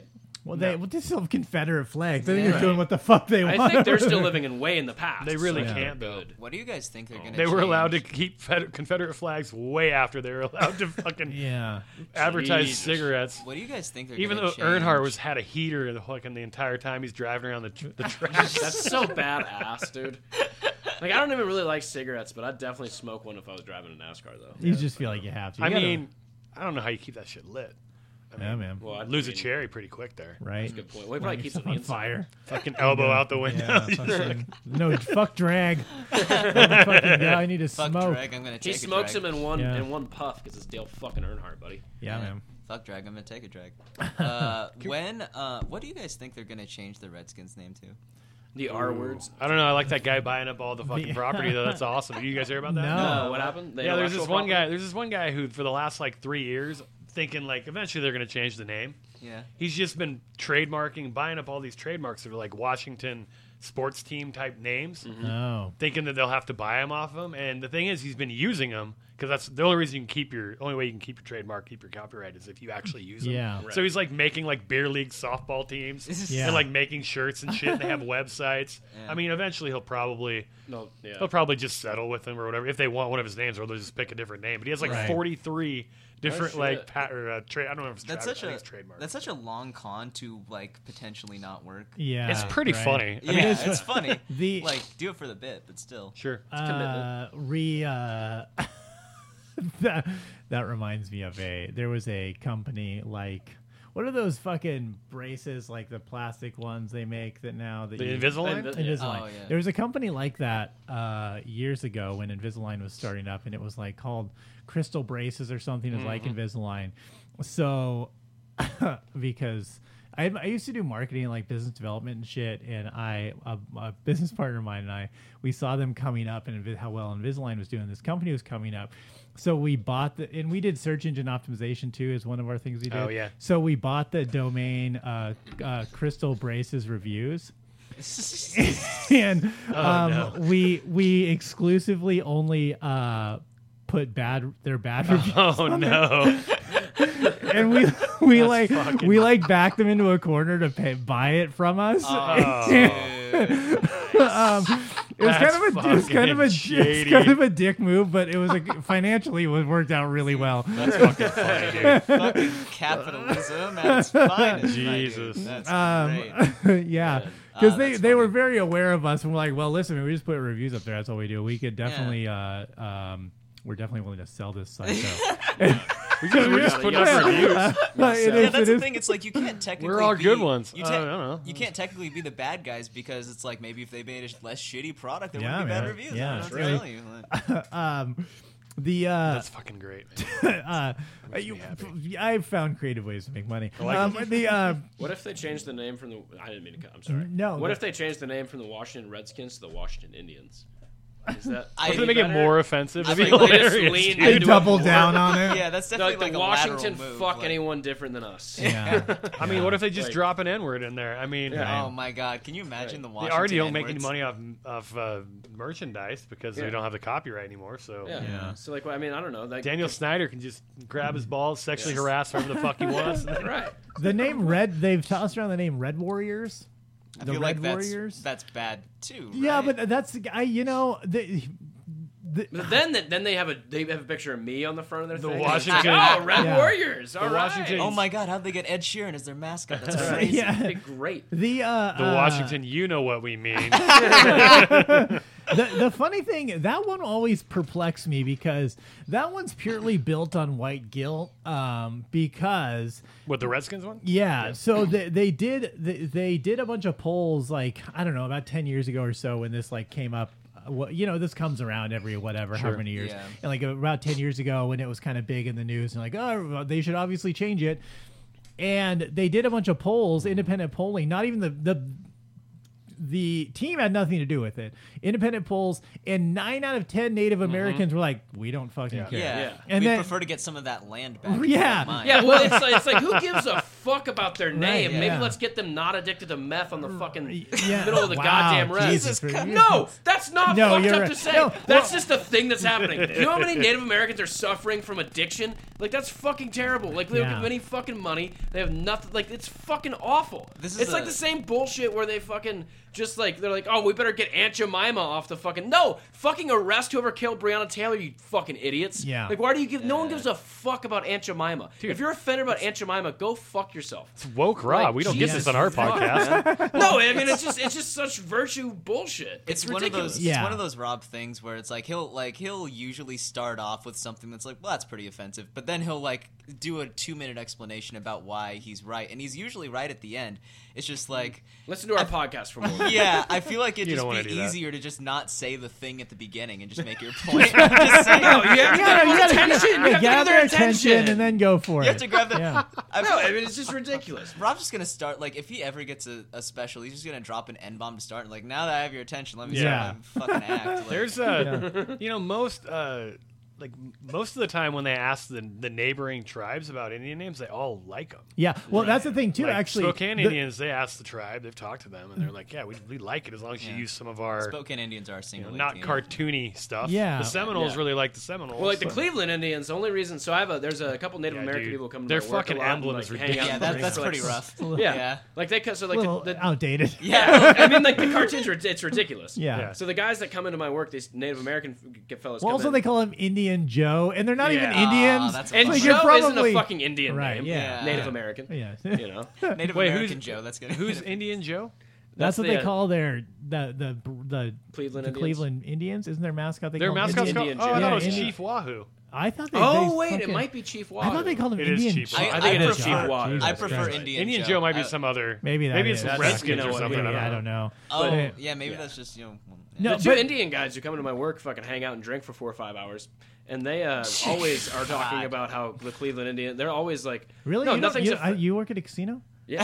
Well, they still have Confederate flags. They think they're doing what the fuck they want. I think they're still living in way in the past. They really so can't, though. good. What do you guys think they're gonna? They were allowed to change? keep Confederate flags way after they were allowed to fucking Yeah. advertise Jesus. cigarettes. What do you guys think they're Even gonna though change? Earnhardt had a heater the entire time he's driving around the track. That's so badass, dude. Like, I don't even really like cigarettes, but I'd definitely smoke one if I was driving a NASCAR, though. You just feel like you have to. I You gotta- mean, I don't know how you keep that shit lit. yeah, man. Well, I'd Lose a mean, cherry pretty quick there. Right? That's a good point. Well, he probably Light keeps it yourself on the on inside. fire. Fucking elbow out the window. Yeah, fucking, no, fuck drag. Fucking guy, I need to Fuck smoke. drag. I'm gonna take He a smokes drag. him in one Yeah. puff because it's Dale fucking Earnhardt, buddy. Yeah, man. Fuck drag. I'm gonna take a drag. What do you guys think they're gonna change the Redskins name to? The R words. I don't know. I like that guy buying up all the fucking property, though. That's awesome. Did you guys hear about that? No. What happened? The Yeah, there's this intellectual one property? guy. There's this one guy who, for the last like 3 years, thinking like eventually they're going to change the name. Yeah. He's just been trademarking, buying up all these trademarks that are like Washington sports team type names, Oh. thinking that they'll have to buy them off him. And the thing is, he's been using them because that's the only reason you can only way you can keep your trademark, keep your copyright is if you actually use them. Yeah. So he's like making like beer league softball teams Yeah. and like making shirts and shit. And they have websites. Yeah. I mean, eventually he'll probably No, just settle with him or whatever if they want one of his names, or they'll just pick a different name. But he has like Right. 43 different shit. like I don't know if it's That's trademark. such I think a it's trademark. that's such a long con to like potentially not work. Yeah. It's pretty right. funny. Yeah, I mean, it's funny. The- like do it for the bit, but still. sure. That reminds me of there was a company like, what are those fucking braces, like the plastic ones they make that now that The you, Invisalign? Invisalign. Oh, yeah. There was a company like that years ago when Invisalign was starting up, and it was like called Crystal Braces or something. It was like Invisalign. So because I used to do marketing, like business development and shit, and a business partner of mine and I, we saw them coming up and how well Invisalign was doing. This company was coming up. So we bought and we did search engine optimization too, is one of our things we did. Oh, yeah. So we bought the domain Crystal Braces Reviews. And no. we exclusively only put their bad reviews. Oh no. And we fucking- backed them into a corner to buy it from us. It was That's kind of a dick move, but it was financially it worked out really well. That's fucking funny, dude. Fucking capitalism at its finest. Jesus. That's great. Yeah, because that's they were funny. very aware of us, and we're like, well, listen, we just put reviews up there. That's all we do. We could definitely, we're definitely willing to sell this site. So. We're just putting up reviews. Yeah, that's the thing. It's like you can't technically. We're all be, good ones. You, I don't know. you can't technically be the bad guys because it's like maybe if they made a less shitty product, there Yeah, would be bad man. reviews. Yeah, I don't know really. what to tell you. That's fucking great. I've found creative ways to make money. What if they changed the name from the? I didn't mean to cut. I'm sorry. No, What but- if they changed the name from the Washington Redskins to the Washington Indians? Is that? I- If they make it more offensive, I that'd be think they just hilarious. lean dude. They into double it. down on it. Yeah, that's They're definitely like the a Washington lateral move, fuck like- anyone different than us. Yeah. I mean, what if they just Like- drop an N-word in there? I mean, Oh my god, can you imagine the they Washington already don't make any N-words? money off merchandise because Yeah. they don't have the copyright anymore. So Yeah. Yeah. So like, I mean, I don't know. Like, Daniel Snyder can just grab his balls, sexually harass whoever the fuck he wants. right? The name they've tossed around the name Red Warriors. I The feel Red like Warriors. That's bad too. Yeah, right? but that's But then they have a picture of me on the front of their The thing. Washington- Oh, Red Yeah. Warriors. All right. Washington- oh my god, how'd they get Ed Sheeran as their mascot? That's crazy. yeah. That'd be great. The Washington, you know what we mean. The funny thing, that one always perplexed me because that one's purely built on white guilt. Because What, the Redskins one? yeah, so they did a bunch of polls, like I don't know, about 10 years ago or so when this like came up. This comes around every how many years, Yeah. and like about 10 years ago when it was kind of big in the news, and like, oh, well, they should obviously change it. And they did a bunch of polls, independent polling, not even the team had nothing to do with it. Independent polls, and 9 out of 10 Native Americans were like, we don't fucking care. Yeah. And we then- prefer to get some of that land back. Yeah. Yeah, well, it's like who gives a fuck about their name? yeah. Maybe let's get them not addicted to meth on the fucking Yeah. middle of the Wow, goddamn rest. Jesus Christ. No, that's not No, fucked you're up right. to say. No, That's just a thing that's happening. Do you know how many Native Americans are suffering from addiction? Like, that's fucking terrible. Like, they don't Yeah. give any fucking money. They have nothing. Like, it's fucking awful. It's like the same bullshit where they fucking just like, they're like, oh, we better get Aunt Jemima off the fucking. No, fucking arrest whoever killed Breonna Taylor, you fucking idiots. Yeah. Like, why do you give. No one gives a fuck about Aunt Jemima. If you're offended about Aunt Jemima, go fuck yourself. It's woke Rob. Like, We don't get Jesus this on our fuck, podcast. No, I mean it's just such virtue bullshit. It's One of ridiculous. those. Yeah. It's one of those Rob things where it's like he'll usually start off with something that's like, well, that's pretty offensive, but then he'll like do a 2-minute explanation about why he's right, and he's usually right at the end. It's just like, Listen to our podcast for more. yeah, I feel like it'd You just don't wanna be do that. easier to just not say the thing at the beginning and just make your point. I'm just saying. No, you have to You get gotta their attention. You have to gather get their attention and then go for You it. have to grab the. Yeah. I feel No, like I mean it's just ridiculous. Rob's just gonna start like if he ever gets a special, he's just gonna drop an N-bomb to start. And, like, now that I have your attention, let me Yeah. start my fucking act. Like, There's most of the time when they ask the neighboring tribes about Indian names, they all like them. Yeah. Well, that's the thing too. Like Actually, Spokane the- Indians, they ask the tribe, they've talked to them, and they're like, yeah, we like it as long as you Yeah. use some of our Spokane Indians are a single. not team. cartoony stuff. Yeah. The Seminoles Yeah. really like the Seminoles. Well, like the Cleveland Indians, the only reason. So there's a couple Native Yeah, American dude. people coming to Their my work fucking a lot emblem and, is like, hang out ridiculous. Yeah, and that's for, like, pretty rough. Yeah. Yeah. Like they so a like little the outdated. yeah. I mean like the cartoons are it's ridiculous. Yeah. Yeah. So the guys that come into my work, these Native American fellas. Well, come also in, they call him Indian Joe, and they're not even Yeah. Indians. that's and Like, Joe you're isn't probably- a fucking Indian Right, name. yeah. Native Yeah. American. Yeah. You know. Native Wait, American who's- Joe. That's good. Who's Indian Joe? That's what the, they call their the Cleveland the Indians. Cleveland Indians. Isn't their mascot? They Their call them mascot's Indian? called. Indian Oh, Joe. that was Yeah, Indian- Chief Wahoo. I thought they. Oh they wait, it fucking- might be Chief I Wahoo. thought they called him It is Indian. Chief Joe. Wahoo. I think it is Oh, Chief God, Wahoo. Jesus I prefer Christ. Indian Indian Joe. Joe might be some other. Maybe that maybe is. it's That's- Redskins you know or what, something. Maybe, I don't know. Oh, But- yeah, maybe Yeah. that's just No, The two but- Indian guys who come into my work fucking hang out and drink for 4 or 5 hours, and they always are talking about how the Cleveland Indians. They're always like, Really? No, you, don't- nothing's. you work at a casino?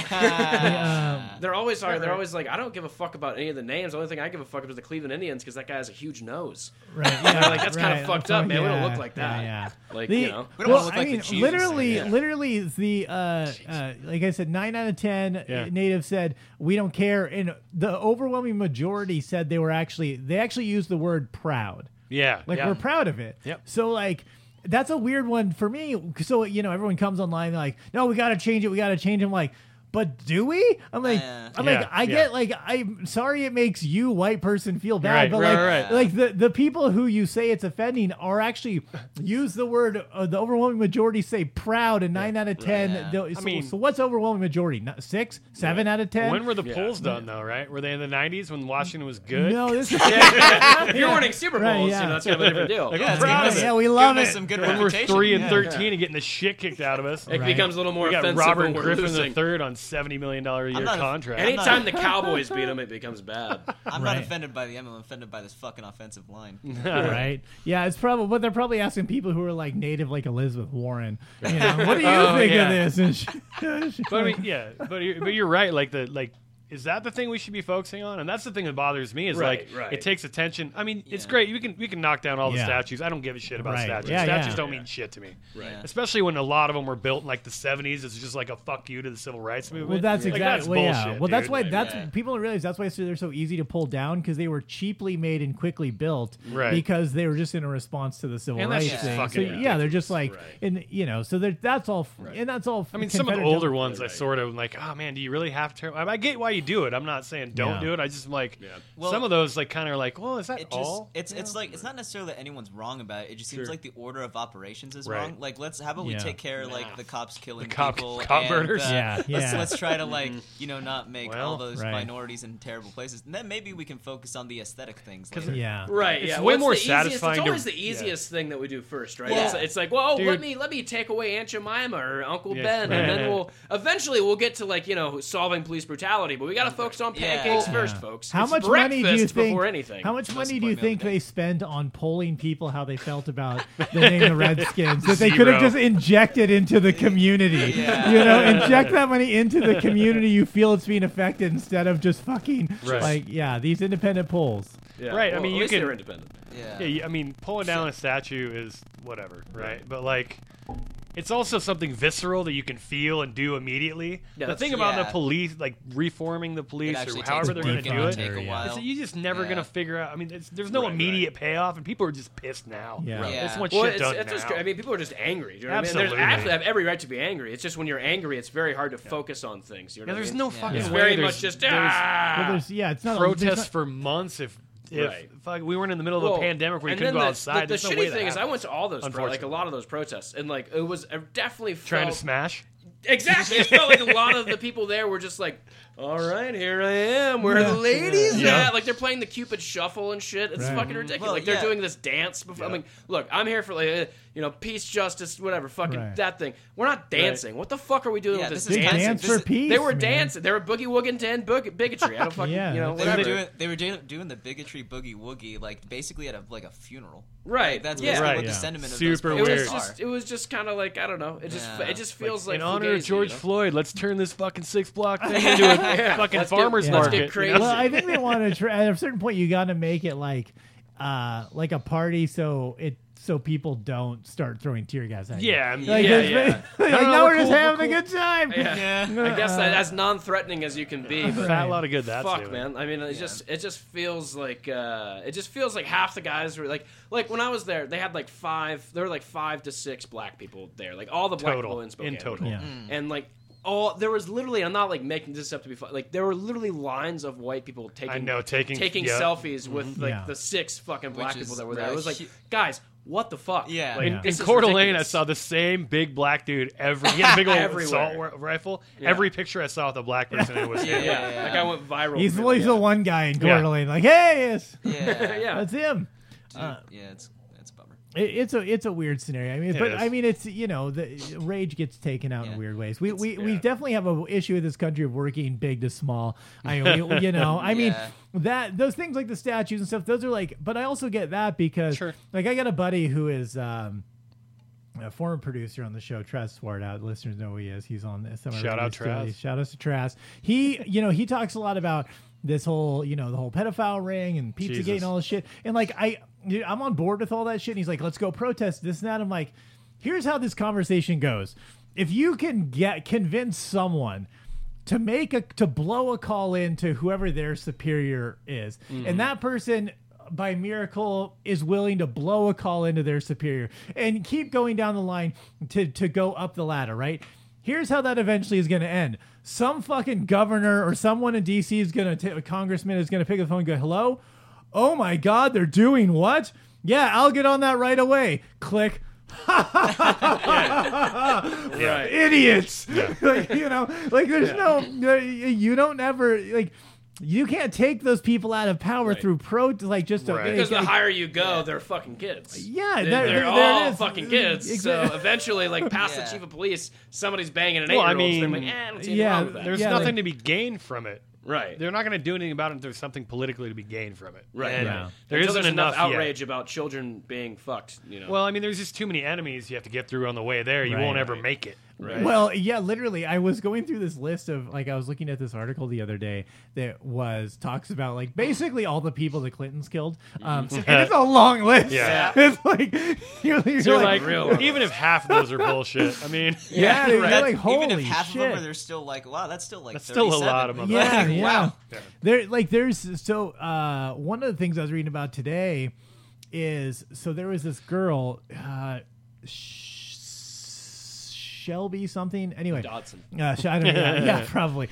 Yeah. They're always like, I don't give a fuck about any of the names. The only thing I give a fuck about is the Cleveland Indians because that guy has a huge nose. Right. Yeah, like that's kind right. of fucked up, man. We don't Yeah, look like that. Yeah. Like The- you know. We don't well, wanna look I like the mean, Jews. literally, Yeah. literally, the like I said, 9 out of 10 Yeah. natives said we don't care, and the overwhelming majority said they actually used the word proud. Yeah. Like yeah. we're proud of it. Yep. So like that's a weird one for me. So everyone comes online they're like, no, we got to change it. We got to change it. I'm like, but do we? I'm like, Yeah, I get like, I'm sorry it makes you white person feel bad, Right, but right, like, right. the people who you say it's offending are actually use the word. The overwhelming majority say proud, and 9 out of 10. Yeah. So, I mean- so what's overwhelming majority? 6, 7 out of 10. When were the Yeah. polls done though? Right? Were they in the '90s when Washington was good? No, this is If you're winning Super Bowls, Right, yeah. that's kind of a different deal. Like, Yeah, I'm it's proud giving of us- it. yeah, we love giving us it. some good When we're reputation. 3 and Yeah. 13 and getting the shit kicked out of us. It Right. becomes a little more We got offensive Robert when we're Griffin losing. III on $70 million a year not a- contract. Anytime the Cowboys beat them, it becomes bad. I'm Right. not offended by the M. I'm offended by this fucking offensive line. right? Yeah, it's probably, but they're probably asking people who are like native, like Elizabeth Warren. You know, what do you Oh, think yeah. of this? And But I mean, yeah, but you're right. Is that the thing we should be focusing on? And that's the thing that bothers me is Right, like right. it takes attention. I mean, it's Yeah. great. We can knock down all the Yeah. statues. I don't give a shit about Right. statues. Yeah, Statues yeah. don't mean shit to me. Right. Yeah. Especially when a lot of them were built in like the 70s. It's just like a fuck you to the civil rights movement. well, that's Like, exactly that's yeah. bullshit, Well, that's dude. why Yeah. people don't realize that's why they're so easy to pull down because they were cheaply made and quickly built Right. because they were just in a response to the civil And that's rights just thing. fucking So yeah, they're just like Right. and so that's all and that's all. I mean, some of the Confederate older General- ones, I Right. sort of like, oh man, do you really have to? I get why you do it. I'm not saying don't Yeah. do it. I just am like, Well, some of those like kind of like, well, is that It just all? it's like it's not necessarily that anyone's wrong about it. It just seems Sure. like the order of operations is Right. wrong. Like how about we Yeah. take care of like Math. the cops killing cop people, and, murders? Yeah, yeah. Let's try to like not make Well, all those right. minorities in terrible places, and then maybe we can focus on the aesthetic things. Later. Yeah. Right, It's yeah. way What's more the easiest- satisfying It's to- always the easiest thing that we do first, right? Yeah. It's like, well, Dude. let me take away Aunt Jemima or Uncle Yeah. Ben, and then eventually we'll get to like solving police brutality. But We got to focus on Yeah. pancakes Well, first, Yeah. folks. How It's much money do you breakfast think? before anything? How much Most money do you important meal think of the they spend on polling people how they felt about the name the Redskins that they could have Zero. just injected into the community? Yeah. You know, inject that money into the community you feel it's being affected instead of just fucking Right. these independent polls. Yeah. Right, I Well, mean, at you least can- they're independent. Yeah. Yeah, I mean, pulling down a statue is whatever, right? But like, it's also something visceral that you can feel and do immediately. Yeah, The that's- thing about the yeah. police, like reforming the It police actually or however takes they're going to work and do it'll it, take a Yeah. while. it's, you're just never Yeah. going to figure out. I mean, there's no Right, immediate payoff, and people are just pissed now. Yeah. They Yeah. just want Well, shit it's, done it's now. just, I mean, people are just angry. Do you know what I mean? Absolutely. There's actually have every right to be angry. It's just when you're angry, it's very hard to focus on things. You know yeah, what I there's mean? no Yeah. fucking It's way. very there's, much just there's Well, it's not there's protests not- for months if Right. fuck, we weren't in the middle of Well, a pandemic where you and couldn't then go the- outside. The There's no way shitty that thing is, I happens. went to all those, like a Unfortunately. lot of those protests, and like it was I definitely Trying to felt- smash. Exactly. It felt like a lot of the people there were just like, all right, here I am. Where are the ladies Yeah. at? Like they're playing the Cupid Shuffle and shit. It's Right. fucking ridiculous. Well, like they're yeah. doing this dance before. I mean, look, I'm here for like, peace, justice, whatever, fucking Right. that thing. We're not dancing. What the fuck are we doing Yeah, with this this is Big dancing? dance this for is- peace. They were man. dancing. They were boogie wooging to end bigotry. I don't fucking, Yeah, They whatever. were doing the bigotry boogie woogie like basically at a funeral. Right. Like, that's Yeah. basically Right. what the Yeah. sentiment of Super those It weird. was protests just, are. it was just kind of like I don't know. It just, Yeah. it just feels like in honor of fugazi, George you know? Floyd, let's turn this fucking 6-block thing into a fucking Let's get- farmer's let's market. get you know? crazy. Well, I think they want to. At a certain point, you got to make it like a party, so people don't start throwing tear gas at you. Yeah, I mean, Like, yeah, it's yeah. like, No, no, now we're we're just cool, having we're a good time. Yeah. I guess that, as non-threatening as you can be, but Fat lot of good that's fuck, doing. man. I mean, it just feels like half the guys were like when I was there, they had like there were like 5 to 6 black people there, like all the black Total. people in Spokane. In total. Yeah. And like there was literally, I'm not like making this up to be fun. Like there were literally lines of white people taking I know, taking yeah. selfies with like Yeah. the 6 fucking black Which people is that were there. It was like, hu- guys, what the fuck? Yeah. Like, In, Yeah. in this is Coeur d'Alene, I ridiculous. saw the same big black dude he had a big old Everywhere. assault rifle. Yeah. Every picture I saw with a black person, it was him. Yeah, Yeah. that guy went viral. He's really, always yeah. the one guy in Coeur Yeah. d'Alene, like, hey, Yeah. Yeah. that's him. Dude, yeah, it's a bummer. It's a weird snenario. I mean, It but is. I mean, it's the rage gets taken out in Yeah. weird ways. We yeah. definitely have an issue with this country of working big to small. I mean, I mean Yeah. that those things like the statues and stuff. Those are like, but I also get that because Sure. like I got a buddy who is a former producer on the show, Traz Swartout. Listeners know who he is. He's on some Shout out Traz. Shout out to Traz. He talks a lot about this whole the whole pedophile ring and Pizzagate Jesus. and all this shit. And like I'm on board with all that shit. And he's like, let's go protest this and that. I'm like, here's how this conversation goes. If you can convince someone to blow a call in to whoever their superior is, and that person by miracle is willing to blow a call into their superior and keep going down the line to go up the ladder, right? Here's how that eventually is going to end. Some fucking governor or someone in DC is going to, a congressman is going to pick up the phone and go, hello? Oh my God, they're doing what? Yeah, I'll get on that right away. Click. Yeah. Idiots. Like, there's no, you don't ever, like, you can't take those people out of power Right. through like just Right. Because the higher you go, they're fucking kids. Yeah, they're, there- they're there all it is. fucking kids. Exactly. So eventually, like past Yeah. the chief of police, somebody's banging an Well, 8-year-old. I mean, so they're like, I don't see anything yeah, wrong with that. There's Yeah, nothing like- to be gained from it. Right. They're not going to do anything about it. There's something politically to be gained from it. Right. And Yeah. there Until isn't there's enough enough yet. outrage about children being fucked. Well, I mean, there's just too many enemies you have to get through on the way there. You Right. won't ever make it. Right. Well, yeah, literally, I was going through this list of like I was looking at this article the other day that talks about like basically all the people the Clintons killed, and it's a long list. Yeah. It's like you're So like, like, real. even if half of those are bullshit, I mean, yeah, dude, right. you're like holy Even if half shit. of them are, they're still like, wow, that's still like That's still a 37. lot of them. Yeah, yeah. Wow. There's one of the things I was reading about today is there was this girl, Shelby something. Anyway, Dodson. I don't know. Yeah, probably.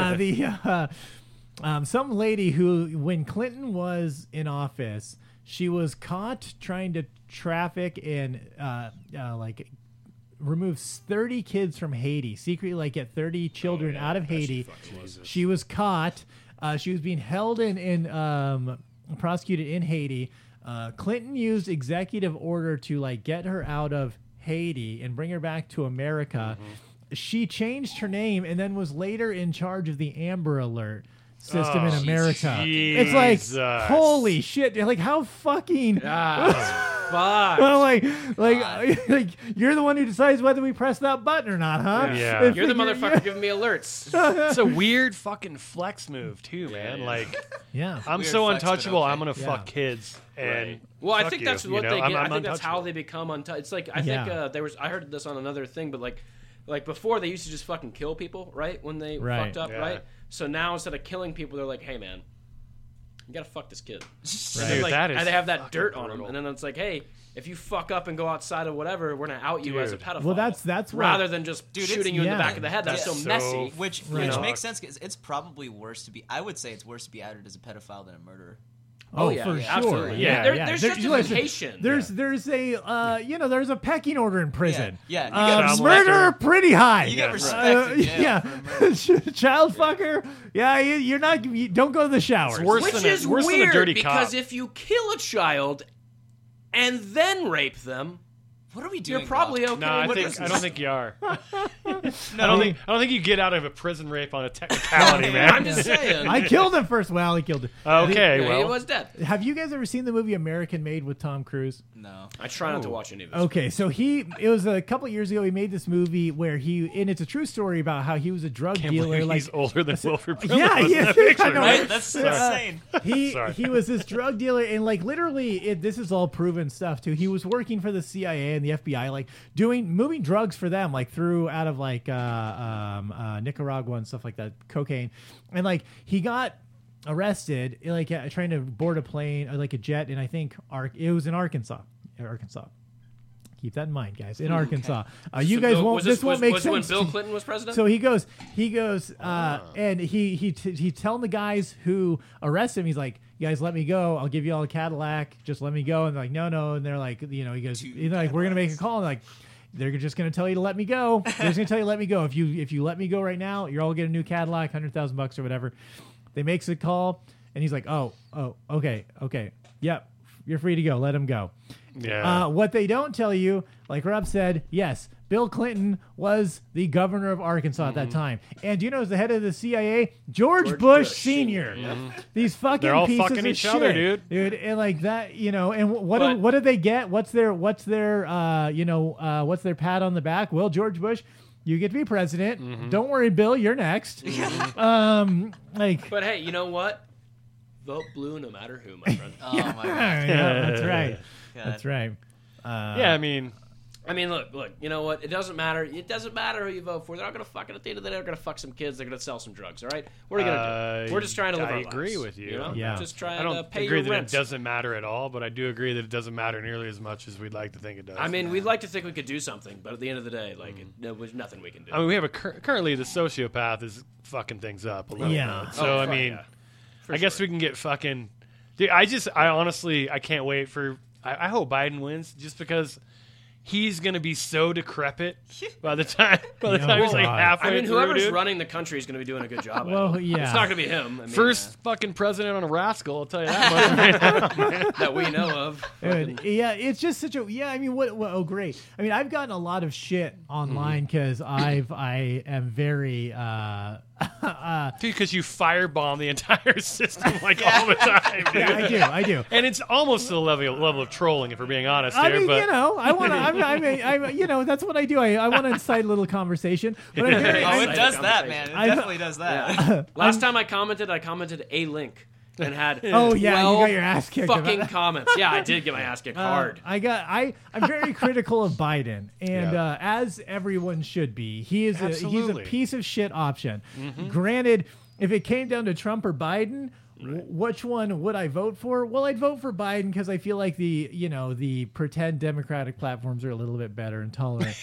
Some lady who, when Clinton was in office, she was caught trying to traffic and like remove 30 kids from Haiti, secretly like get 30 children out of Haiti. She was caught. She was being held and prosecuted in Haiti. Clinton used executive order to like get her out of Haiti and bring her back to America. she changed her name and then was later in charge of the Amber Alert system in America. It's like, holy shit! Like, how fucking Fuck. well, like you're the one who decides whether we press that button or not, huh? Yeah. If You're the motherfucker giving me alerts. It's a weird fucking flex move too, man. Yeah. Like, Yeah. I'm Weird so flex, but untouchable. okay. I'm gonna Yeah. fuck kids. And Right. Well, I fuck think you, that's you what know? they get. I'm I think that's how untouchable. they become untouched. It's like I think I heard this on another thing, but like before they used to just fucking kill people, right? When they Right. fucked up, Yeah. right? So now instead of killing people, they're like, hey man, you gotta fuck this kid. Right. And, then, Dude, like, that is and they have that fucking dirt on them, brutal. and then it's like, hey, if you fuck up and go outside of whatever, we're gonna out you as a Dude. pedophile. Well, that's what- rather than just Dude, shooting you in the yeah. back of the head. That's Yeah. so So messy. Which Right. makes sense. 'Cause it's probably worse to be. I would say it's worse to be outed as a pedophile than a murderer. Oh, yeah, for yeah, sure. absolutely. Yeah, There- yeah. there's There- justification. There's a there's a pecking order in prison. Yeah, you get respect. Murder pretty high. You get Yeah. respect. in jail yeah, for murder. child fucker. Yeah, you're not. You don't go to the showers. It's worse Which than is worse than a weird dirty because cop. if you kill a child and then rape them, What are we doing? you're probably Bob? okay. No, with I don't think you are. No, I don't think you get out of a prison rape on a technicality, man. I'm just saying. I killed him first. Well, he killed him. Okay, Yeah, well, he was dead. Have you guys ever seen the movie American Made with Tom Cruise? No. I try not to watch any of this. Okay, so it was a couple years ago. He made this movie where and it's a true story about how he was a drug can't dealer. believe Like, he's older than Wilford Brimley. yeah, was in yeah, that picture, I know, right? Right? That's insane. Sorry. he was this drug dealer, and like literally, this is all proven stuff too. He was working for the CIA and the FBI, like moving drugs for them, like through out of like Nicaragua and stuff like that, cocaine, and like he got arrested, like trying to board a plane or like a jet, and I think it was in Arkansas. Keep that in mind, guys. In Arkansas, you So guys Bill- won't. was This won't make was sense. when Bill Clinton was president? So he goes, and he telling the guys who arrest him, he's like, "You guys, let me go. I'll give you all a Cadillac. Just let me go." And they're like, "No," and they're like, he goes, Two they're like, "We're gonna make a call." And like, they're just gonna tell you to let me go. They're just gonna tell you to let me go. If you let me go right now, you're all get a new Cadillac, $100,000 or whatever. They makes a call, and he's like, "Oh, okay, yep, you're free to go. Let him go." Yeah. What they don't tell you, like Rob said, yes, Bill Clinton was the governor of Arkansas at that time. And do you know who's the head of the CIA? George Bush Bush Sr. Sr. These fucking They're all pieces fucking of each shit, other, dude. And like that, and But- what did they get? What's their what's their pat on the back? Well, George Bush, you get to be president. Don't worry, Bill, you're next. But hey, you know what? Vote blue no matter who, my friend. Oh my god. yeah, that's right. God. That's right. Yeah, I mean, I mean, look. You know what? It doesn't matter. It doesn't matter who you vote for. They're not gonna fucking at the end of the day. They're gonna fuck some kids. They're gonna sell some drugs. All right. What are you gonna do? We're just trying to live I our agree lives, with you. know? Yeah. Just trying I to don't pay agree your that rent. it doesn't matter at all, but I do agree that it doesn't matter nearly as much as we'd like to think it does. I mean, we'd like to think we could do something, but at the end of the day, like, there was nothing we can do. I mean, we have currently the sociopath is fucking things up a little Yeah. bit. So Oh, I fuck mean, yeah. For I guess sure. we can get fucking. Dude, I honestly, I can't wait for. I hope Biden wins just because he's gonna be so decrepit by the time Oh, he's like God. halfway I mean, through, whoever's dude. running the country is going to be doing a good job. Well, I hope. yeah. It's not going to be him. I mean, First fucking president on a rascal, I'll tell you that much. that we know of. Dude, yeah, it's just such a I mean, oh, great. I mean, I've gotten a lot of shit online because I am very Dude, because you firebomb the entire system like all the time, dude. yeah, I do. And it's almost to the level of trolling, if we're being honest I here. mean, but I want to. I'm that's what I do. I want to incite a little conversation. But I'm very, Oh, I'm- it does that, man. It I- definitely does that. Last time I commented a link and had Oh, yeah, you 12 got your ass kicked fucking about- comments. Yeah, I did get my ass kicked hard. I'm very critical of Biden, and Yeah. as everyone should be. He's a Absolutely. piece of shit option. Granted, if it came down to Trump or Biden, which one would I vote for? Well, I'd vote for Biden because I feel like the pretend Democratic platforms are a little bit better and tolerant.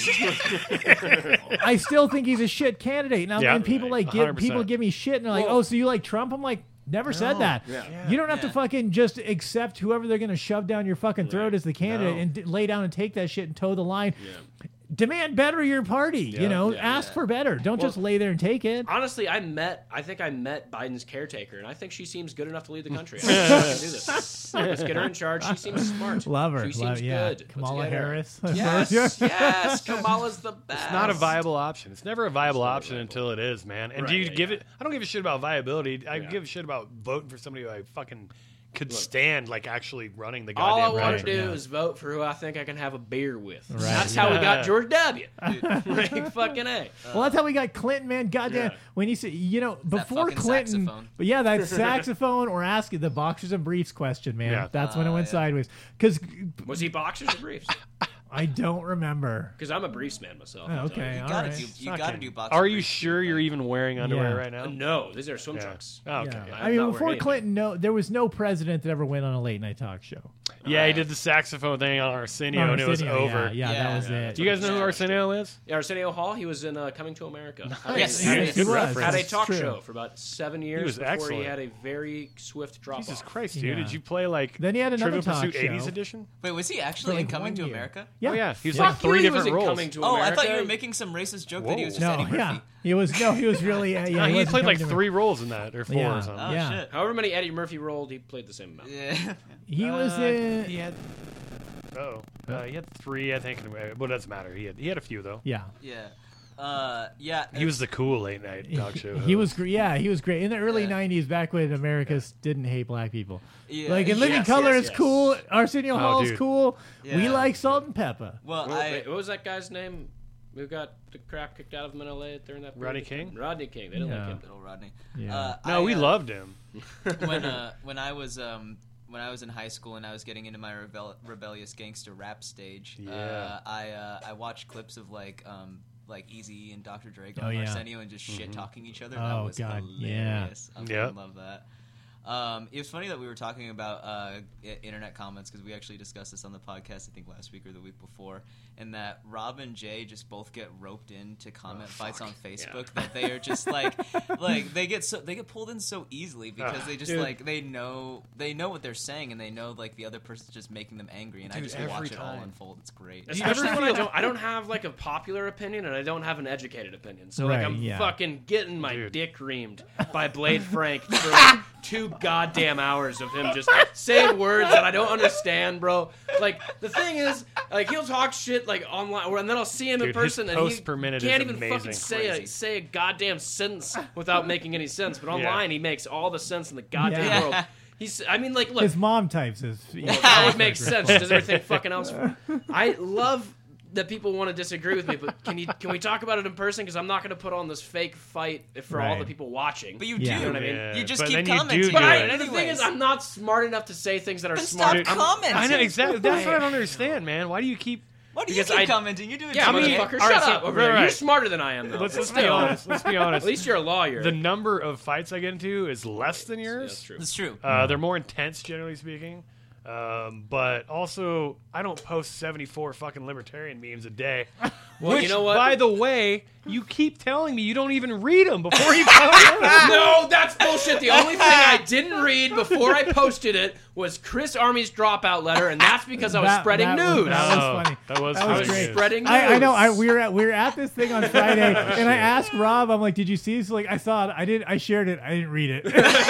I still think he's a shit candidate. Now, Yeah, and people right, give 100%. me shit, and they're like, Well- "Oh, so you like Trump?" I'm like, never said that. Yeah. You don't have to fucking just accept whoever they're going to shove down your fucking throat as the candidate No. and lay down and take that shit and toe the line. demand better your party. You know, ask for better. Don't just lay there and take it. Honestly, I think I met Biden's caretaker, and I think she seems good enough to lead the country. I think I can do this. Let's get her in charge. She seems smart. Love her. She seems good. Kamala Harris. Yes, Kamala's the best. It's not a viable option. It's never a viable option until it is, man. And Right, do you yeah, give yeah. it? I don't give a shit about viability. I give a shit about voting for somebody who I fucking could stand, like actually running the All I goddamn want to country. do is vote for who I think I can have a beer with. Right. That's how we got George W. Like, fucking A. Well, that's how we got Clinton, man. Goddamn. Yeah. When you say, you know, before fucking Clinton, saxophone. but yeah, that saxophone or asking the boxers and briefs question, man. Yeah. That's when it went sideways. Because Was he boxers or briefs? I don't remember. Because I'm a briefs man myself. Oh, I'll tell okay. you. All gotta right. do. You Fucking- gotta do boxer Are you briefs. sure you're even wearing underwear Yeah. right now? No, these are swim Yeah. trunks. Oh, okay. Yeah. I'm I mean, not before wearing Clinton, no, there was no president that ever went on a late night talk show. Yeah, he did the saxophone thing on Arsenio, and it was Arsenio, over. Yeah, Yeah. that was Yeah. it. Do you guys know who Arsenio is? Yeah, Arsenio Hall, he was in Coming to America. Yes. Had a- Yes, he was. reference. Had a That's talk true. show for about 7 years was before excellent. he had a very swift drop Jesus off. Christ, dude! Yeah. Did you play like Then he had another Trivial talk Pursuit show. 80s edition? Wait, was he For actually like in Coming 1 to year. America? Yeah. Oh yeah, he was Fuck like three you, he different was in roles. Coming to Oh, I America. thought you were making some racist joke that he was just No, Eddie Murphy. yeah. He was really. No, he he wasn't played like coming to- 3 roles in that, or 4 Yeah. or something. Oh Yeah. shit. However many Eddie Murphy rolled, he played the same amount. Yeah. He was in. He had. He had 3, I think. Well, it doesn't matter. He had a few though. Yeah. Yeah. Yeah. He was the cool late night talk show. He was, host. he was great in the early Yeah. '90s, back when America didn't hate black people. Yeah. Like in Living Yes, Color yes, is yes. cool. Arsenio Hall is dude. cool. We Yeah. like Salt and Pepper. Well, What was that guy's name who got the crap kicked out of him in LA during that Rodney period? King? Rodney King. They didn't Yeah. like him. little Rodney. Yeah. No, we loved him. When I was in high school and I was getting into my rebellious gangster rap stage, Yeah. I watched clips of like Eazy and Dr. Dre Oh, and yeah. Arsenio and just shit talking each other. Oh, That was God, hilarious. I Yep. love that. It was funny that we were talking about internet comments because we actually discussed this on the podcast I think last week or the week before, and that Rob and Jay just both get roped into comment fights on Facebook that they are just like they get pulled in so easily because they just Dude. like they know what they're saying and they know like the other person's just making them angry and I Dude, just every watch it all time. unfold. It's great. Especially when I don't have like a popular opinion and I don't have an educated opinion. So like Right, I'm yeah. fucking getting my Dude. dick reamed by Blade Frank for like 2 goddamn hours of him just saying words that I don't understand, bro. Like the thing is, like he'll talk shit like online, and then I'll see him in Dude, his person and posts he per minute can't is even amazing. fucking Crazy. say a goddamn sentence without making any sense. But online, he makes all the sense in the goddamn Yeah. world. I mean, like, look, His mom types his. that would make sense. Does everything fucking else? I love that people want to disagree with me, but can we talk about it in person? Because I'm not going to put on this fake fight for all Right. the people watching. But you Yeah. do. You know what I mean? Yeah, You just but keep then you do commenting. do But it. the thing is, I'm not smart enough to say things that are Then smart. stop commenting. I know exactly. That's what I don't understand, man. Why do you keep? Why do you Because keep I- commenting? You do it Yeah, too. motherfucker, all right, shut so- up over right, there. You're right. smarter than I am, though. Let's be Still. honest. Let's be honest. At least you're a lawyer. The number of fights I get into is less than Yeah, yours. that's true. It's true. They're more intense, generally speaking. But also, I don't post 74 fucking libertarian memes a day. Well, Which, you know what? by the way, you keep telling me you don't even read them before you post them. No, that's bullshit. The only thing I didn't read before I posted it was Chris Army's dropout letter, and that's because I was spreading news. That was funny. That was That was funny. great. Spreading news. I know. We were at this thing on Friday, and I asked Rob. I'm like, "Did you see this?" Like, I saw it. I shared it. I didn't read it.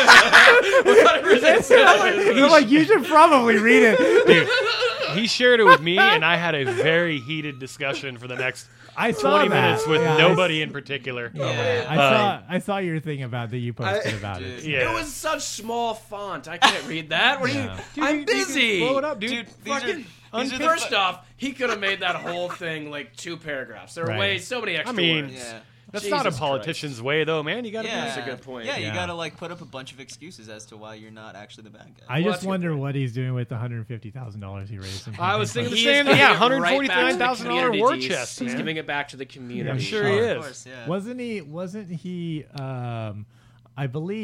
I'm like, "You should probably read it." Dude, he shared it with me, and I had a very heated discussion for the next I saw 20 that. minutes with Yeah, nobody in particular. I saw your thing about that you posted about it. Yeah. It was such small font. I can't read that. What are Yeah. you? I'm You can busy. blow it up, dude. Dude, these Fucking. are the First off, he could have made that whole thing like 2 paragraphs. There are Right. way so many extra mean, words. Yeah. That's not a Jesus politician's way, though, man. You got to Yeah, That's a good point. Yeah, Yeah. you gotta like put up a bunch of excuses as to why you're not actually the bad guy. I Well, just that's a good wonder point. what he's doing with the $150,000 he raised. I was thinking the He is same giving thing. Yeah, it right back to the $149,000 community, war Dees. chest. He's man. giving it back to the community. I'm sure Oh, he Of is. course, yeah. Wasn't he? I believe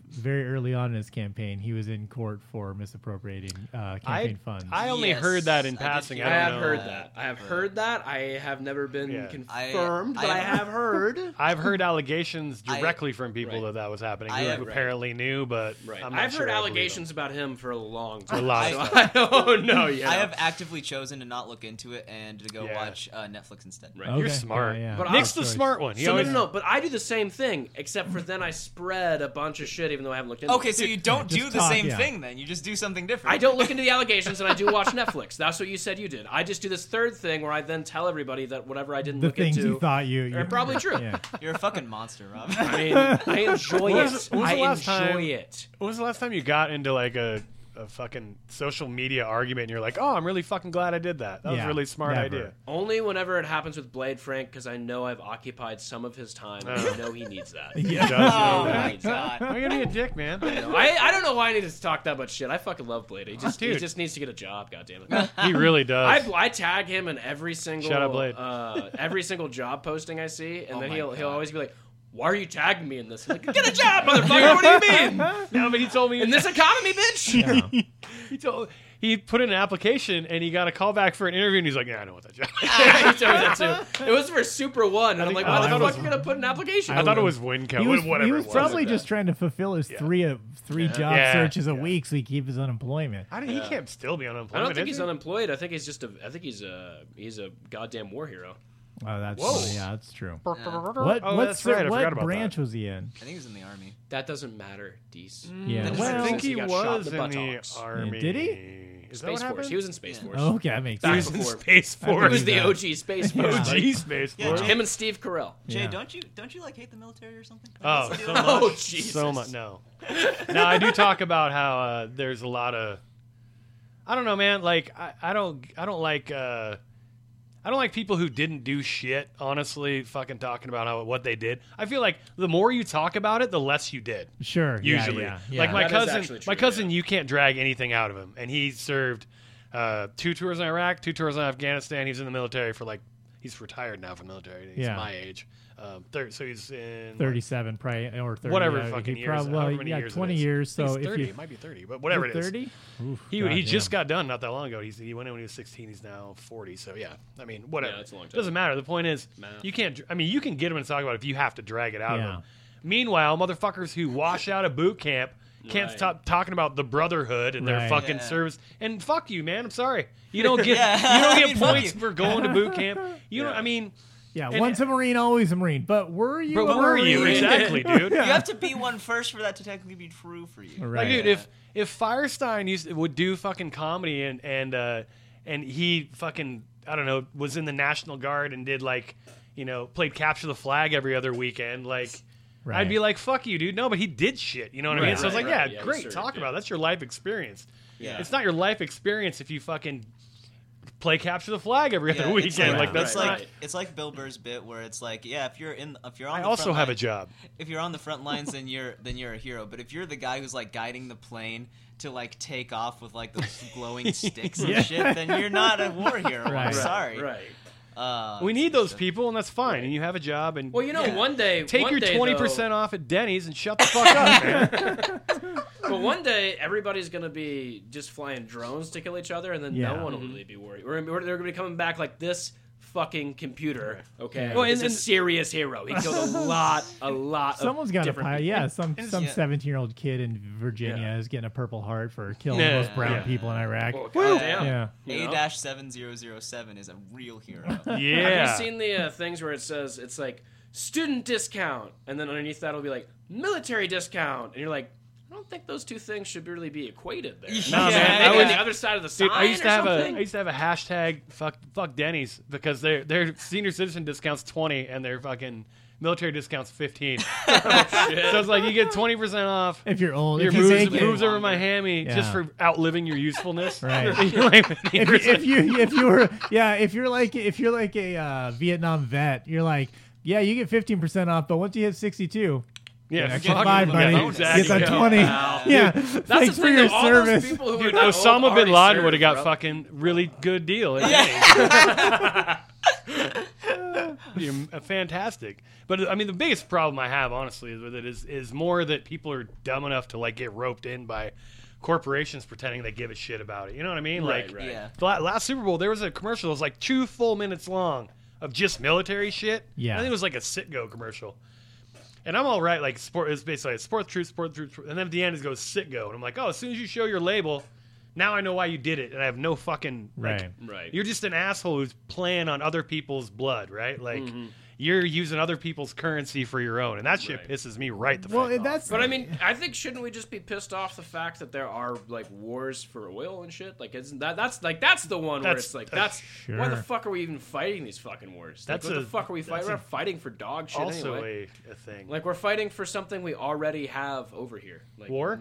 very early on in his campaign, he was in court for misappropriating campaign funds. I only Yes, heard that in I did passing. hear I don't have know. heard that. I have heard that. I have never been Yeah. confirmed, but I I- have heard. I've heard allegations I- directly from people Right. that was happening. I who have- apparently knew, but Right. I'm not I've sure heard I believe allegations about him for a long A time. lot So of I don't know yet. I have actively chosen to not look into it and to go Yeah. watch Netflix instead. Right. them. You're Okay. smart. Yeah, But Nick's I'll- the smart one. He So always, no, but I do the same thing, except for then I spread a bunch of shit, even though I haven't looked into Okay, it. so you don't just do the talk, same yeah. thing then. You just do something different. I don't look into the allegations, and I do watch Netflix. That's what you said you did. I just do this third thing where I then tell everybody that whatever I didn't the look things into you thought you are probably true. Yeah. You're a fucking monster, Rob. I mean, I enjoy When was it. the I last enjoy time- it. When was the last time you got into like a fucking social media argument and you're like, oh, I'm really fucking glad I did that. That was a Yeah, really smart never. idea. Only whenever it happens with Blade Frank, because I know I've occupied some of his time, and I know he needs that. Yeah. Does Oh know my that. god. I'm gonna be a dick, man. I don't know why I need to talk that much shit. I fucking love Blade. He Dude. just needs to get a job. Goddammit. He really does. I tag him in every single Shout out Blade. Every single job posting I see, and Oh then my he'll God. always be like, "Why are you tagging me in this?" I'm like, get a job, motherfucker. What do you mean? No, but he told me In this economy, bitch. Yeah. he put in an application and he got a call back for an interview and he's like, yeah, I don't want that job. He told me that too. It was for Super One, and I'm like, oh, why I the thought fuck it are you gonna put an application? I thought it was Winco. He was, whatever he was it was. probably just trying to fulfill his three job Yeah. searches a Yeah. week so he keep his unemployment. He can't still be unemployed. I don't think is he's he? unemployed. I think he's just he's a goddamn war hero. Oh, that's Whoa. yeah, that's true. Oh, What that's right. I what forgot about branch that. was he in? I think he was in the army. That doesn't matter, Dees. Yeah, That well, I think He he got shot in was the in the buttocks. army. Did he? Is that Space what Force. happened? He was in Space Force. Oh, okay, that makes He Back was sense. in before. Space I He Force. was the Yeah. OG Space Force. OG Space Yeah, Force. Jay- Him and Steve Carell. Jay, Yeah. don't you like hate the military or something? Oh, What's the so deal? much. Oh, Jesus. So much. No. Now, I do talk about how there's a lot of. I don't know, man. Like, I don't like. I don't like people who didn't do shit, honestly, fucking talking about what they did. I feel like the more you talk about it, the less you did. Sure. Usually. Yeah. Like my That is cousin, actually true, you can't drag anything out of him. And he served 2 tours in Iraq, 2 tours in Afghanistan. He was in the military for he's retired now from the military. He's Yeah. my age. So he's in 37, probably, or 30. whatever yeah, fucking he years. probably, however many yeah, years it 20 is. years. I think So it's if 30, you it might be 30, but whatever it is. 30, Oof, He God, just yeah. got done not that long ago. He went in when he was 16. He's now 40. So yeah, I mean, whatever. Yeah, that's a long time. Doesn't matter. The point is, Math. you can't. I mean, you can get him and talk about it if you have to drag it out Yeah. of him. Meanwhile, motherfuckers who wash out of boot camp can't Right. stop talking about the brotherhood and their Right. fucking Yeah. service. And fuck you, man. I'm sorry. You don't get Yeah. you don't I get mean, fuck points you. for going to boot camp. You don't. I mean, Yeah, And- once a Marine, always a Marine. But were you? but a were you Marine? exactly, dude? You have to be one first for that to technically be true for you. Right. Like, dude, if Firestein would do fucking comedy and he fucking I don't know was in the National Guard and did played capture the flag every other weekend, Right. I'd be like, fuck you, dude. No, but he did shit. You know what I mean? Right, So it's like, right, yeah, yeah, great. he Talk served, about it. That's your life experience. Yeah. It's not your life experience if you fucking play capture the flag every other Yeah, weekend. like- Like that's it's not. like it's like Bill Burr's bit where it's like, yeah, if you're on I the also front have line- a job. If you're on the front lines, then you're a hero. But if you're the guy who's guiding the plane to take off with those glowing sticks and Yeah. shit, then you're not a war hero. Right. I'm sorry. Right. We need those people, and that's fine. And you have a job, and Well, Yeah. one day take one your day, 20% off at Denny's and shut the fuck up, man. But one day, everybody's gonna be just flying drones to kill each other, and then Yeah. no one will really be worried. They're gonna be coming back like this fucking computer. Okay, Well, it's and- a serious hero. He killed a lot. Someone's got a different pilot. people. Yeah, some yeah. 17-year-old kid in Virginia Yeah. is getting a Purple Heart for killing Yeah, those brown yeah. people in Iraq. Oh, goddamn. Yeah. You know? A-7007 is a real hero. Yeah. Have you seen the things where it says it's student discount, and then underneath that it'll be military discount, and you're like, I don't think those two things should really be equated there. No, man, Maybe I on would- the other side of the sign Dude, I used to or have something. I used to have a hashtag fuck Denny's because their senior citizen discounts 20 and their fucking military discounts 15. So it's like you get 20% off. If you're old, Your if you make moves it, over my hammy just Yeah. for outliving your usefulness. Right. You're like, if you're like a Vietnam vet, you're like, yeah, you get 15% off, but once you hit 62, yeah, extra fuck 5, it. buddy. Yeah, Get exactly. that 20. Wow. Yeah, That's thanks the for thing, your though, all service. those people who Dude, are that old Osama bin already Laden served, would have got bro. fucking really good deal at Denny's. you're fantastic. But I mean, the biggest problem I have, honestly, with it is more that people are dumb enough to like get roped in by corporations pretending they give a shit about it. You know what I mean? Right, Like, right. Yeah. the last Super Bowl, there was a commercial that was like 2 full minutes long of just military shit. Yeah. I think it was like a Citgo commercial. And I'm all right, like, it's basically like sport truth, and then at the end it goes Citgo. And I'm like, oh, as soon as you show your label, now I know why you did it, and I have no fucking... Like, Right. Right. You're just an asshole who's playing on other people's blood, right? Like, you're using other people's currency for your own, and that shit Right. pisses me right the Well, fuck off. that's But I mean, I think shouldn't we just be pissed off the fact that there are like wars for oil and shit? Like, isn't that's the one where That's- it's like that's Sure. why the fuck are we even fighting these fucking wars? Like, That's what a- the fuck are we fighting? that's We're a- not fighting for dog shit also anyway. a thing. Like we're fighting for something we already have over here. Like War?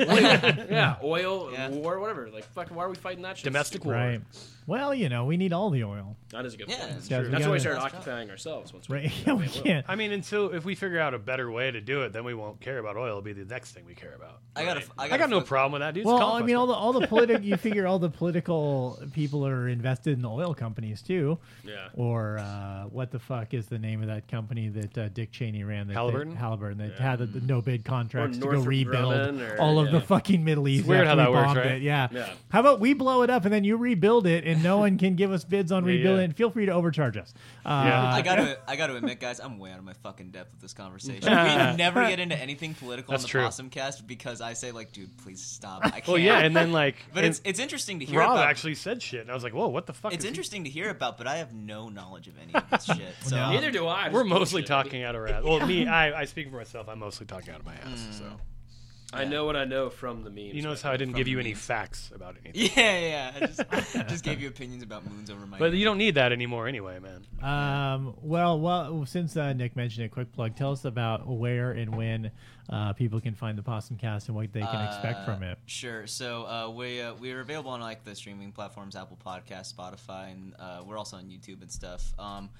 yeah, oil, Yeah. war, whatever. Like fucking, why are we fighting that shit? Domestic war. right. Well, we need all the oil. That is a good Yeah, point. that's true. That's why we started That's occupying ourselves once we Right? Yeah, we can't. I mean, until if we figure out a better way to do it, then we won't care about oil. It'll be the next thing we care about. I got I got no problem with that, dude. It's Well, I mean, composting. all the you figure all the political people are invested in the oil companies too. Yeah. Or what the fuck is the name of that company that Dick Cheney ran? That Halliburton? Halliburton that had the no bid contracts to go Northrop rebuild Grumman, or- all of the yeah. fucking Middle East. weird after how we that works, bombed right? it. Yeah. Yeah. How about we blow it up and then you rebuild it and no one can give us bids on Yeah, rebuilding yeah. it? Feel free to overcharge us. Yeah. I gotta admit, guys, I'm way out of my fucking depth with this conversation. We never get into anything political That's on the true. Possum Cast because I say like, dude, please stop. I can't. Well, yeah, and then like, but and it's interesting to hear Rob about. actually said shit, and I was like, whoa, what the fuck? It's is he- interesting to hear about, but I have no knowledge of any of this shit. So No. Neither do I. We're Just mostly bullshit. talking out of our ass. Well, me, I speak for myself. I'm mostly talking out of my ass. So I know what I know from the memes. you notice right? how I didn't give From you the any memes. facts about anything. yeah. I just gave you opinions about moons over my. But head. you don't need that anymore anyway, man. Well, since Nick mentioned it, quick plug. Tell us about where and when people can find the Possum Cast and what they can expect from it. Sure. So we're available on like the streaming platforms, Apple Podcasts, Spotify, and we're also on YouTube and stuff.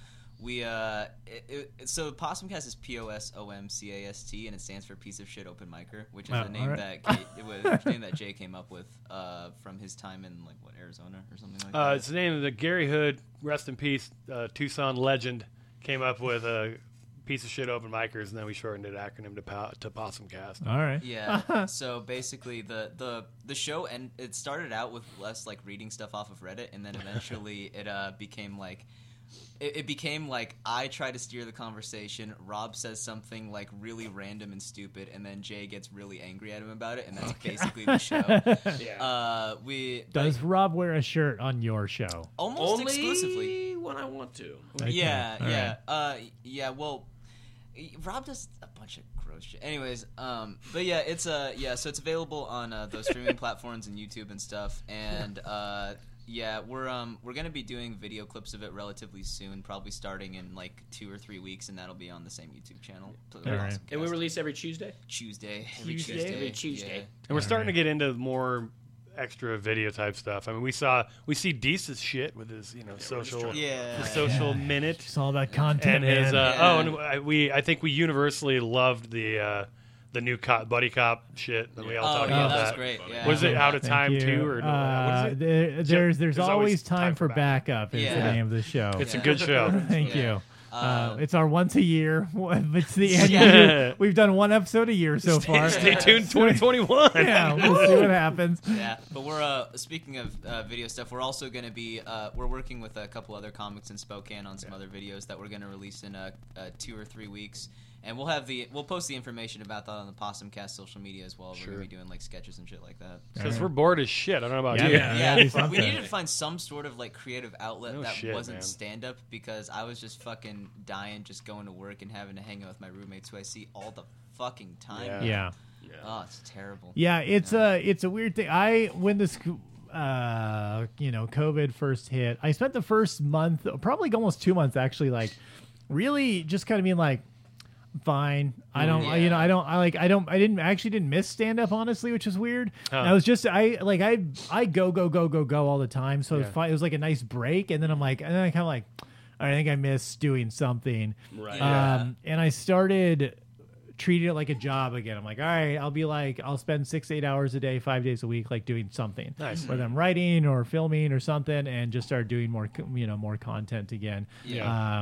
So Possumcast is POSOMCAST, and it stands for Piece of Shit Open Micer, which is Oh, a name alright. that name that Jay came up with from his time in like Arizona or something like that. It's the name of the Gary Hood, rest in peace, Tucson legend, came up with a piece of shit open micers, and then we shortened it acronym to Possumcast. All right. Yeah. So basically, the show and it started out with less like reading stuff off of Reddit, and then eventually it became like. It became like I try to steer the conversation. Rob says something like really random and stupid, and then Jay gets really angry at him about it, and that's basically the show. Yeah. Does Rob wear a shirt on your show? Almost Only exclusively. when I want to. Okay, Yeah, all yeah, yeah. Well, Rob does a bunch of gross shit. Anyways, but yeah, it's so it's available on those streaming platforms and YouTube and stuff, and yeah, we're gonna be doing video clips of it relatively soon, probably starting in like 2 or 3 weeks, and that'll be on the same YouTube channel. All right. And we release every Tuesday. Tuesday. Tuesday? Every Tuesday. And we're starting to get into more extra video type stuff. I mean, we see Deese's shit with his, social, Yeah. his social minute, It's all about content, and his. man. Yeah. I think we universally loved the new buddy cop shit that we all Oh, talked yeah, about. that was that great. Yeah. Was it out of Thank time you. too, or what is it? There's There's always always time for backup. Is the Yeah. name of the show. It's Yeah. a good show. Thank Yeah. you. It's our once a year. It's the end. Yeah. We've done one episode a year so far. Stay tuned, 2021. Yeah, we'll see what happens. Yeah, but we're speaking of video stuff. We're also going to be we're working with a couple other comics in Spokane on some other videos that we're going to release in 2 or 3 weeks, and we'll post the information about that on the Possumcast social media as well. We're going to be doing like sketches and shit like that. Because we're bored as shit. I don't know about Yeah, you. man. Yeah, do we something. needed to find some sort of like creative outlet No that shit, wasn't man. stand up because I was just fucking dying just going to work and having to hang out with my roommates who I see all the fucking time. Yeah. Yeah. Oh, it's terrible. Yeah, it's a weird thing. When this COVID first hit, I spent the first month, probably almost 2 months actually, like really just kind of being like, fine. I don't, Yeah. I didn't miss stand up honestly, which is weird. Huh. I was just, I go all the time. So it was Yeah. fine. It was like a nice break. And then I kind of like, I think I miss doing something. Right. Yeah. And I started treating it like a job again. I'm like, all right, I'll spend 6 to 8 hours a day, 5 days a week, like doing something. Nice. Whether I'm writing or filming or something, and just start doing more content again. Yeah.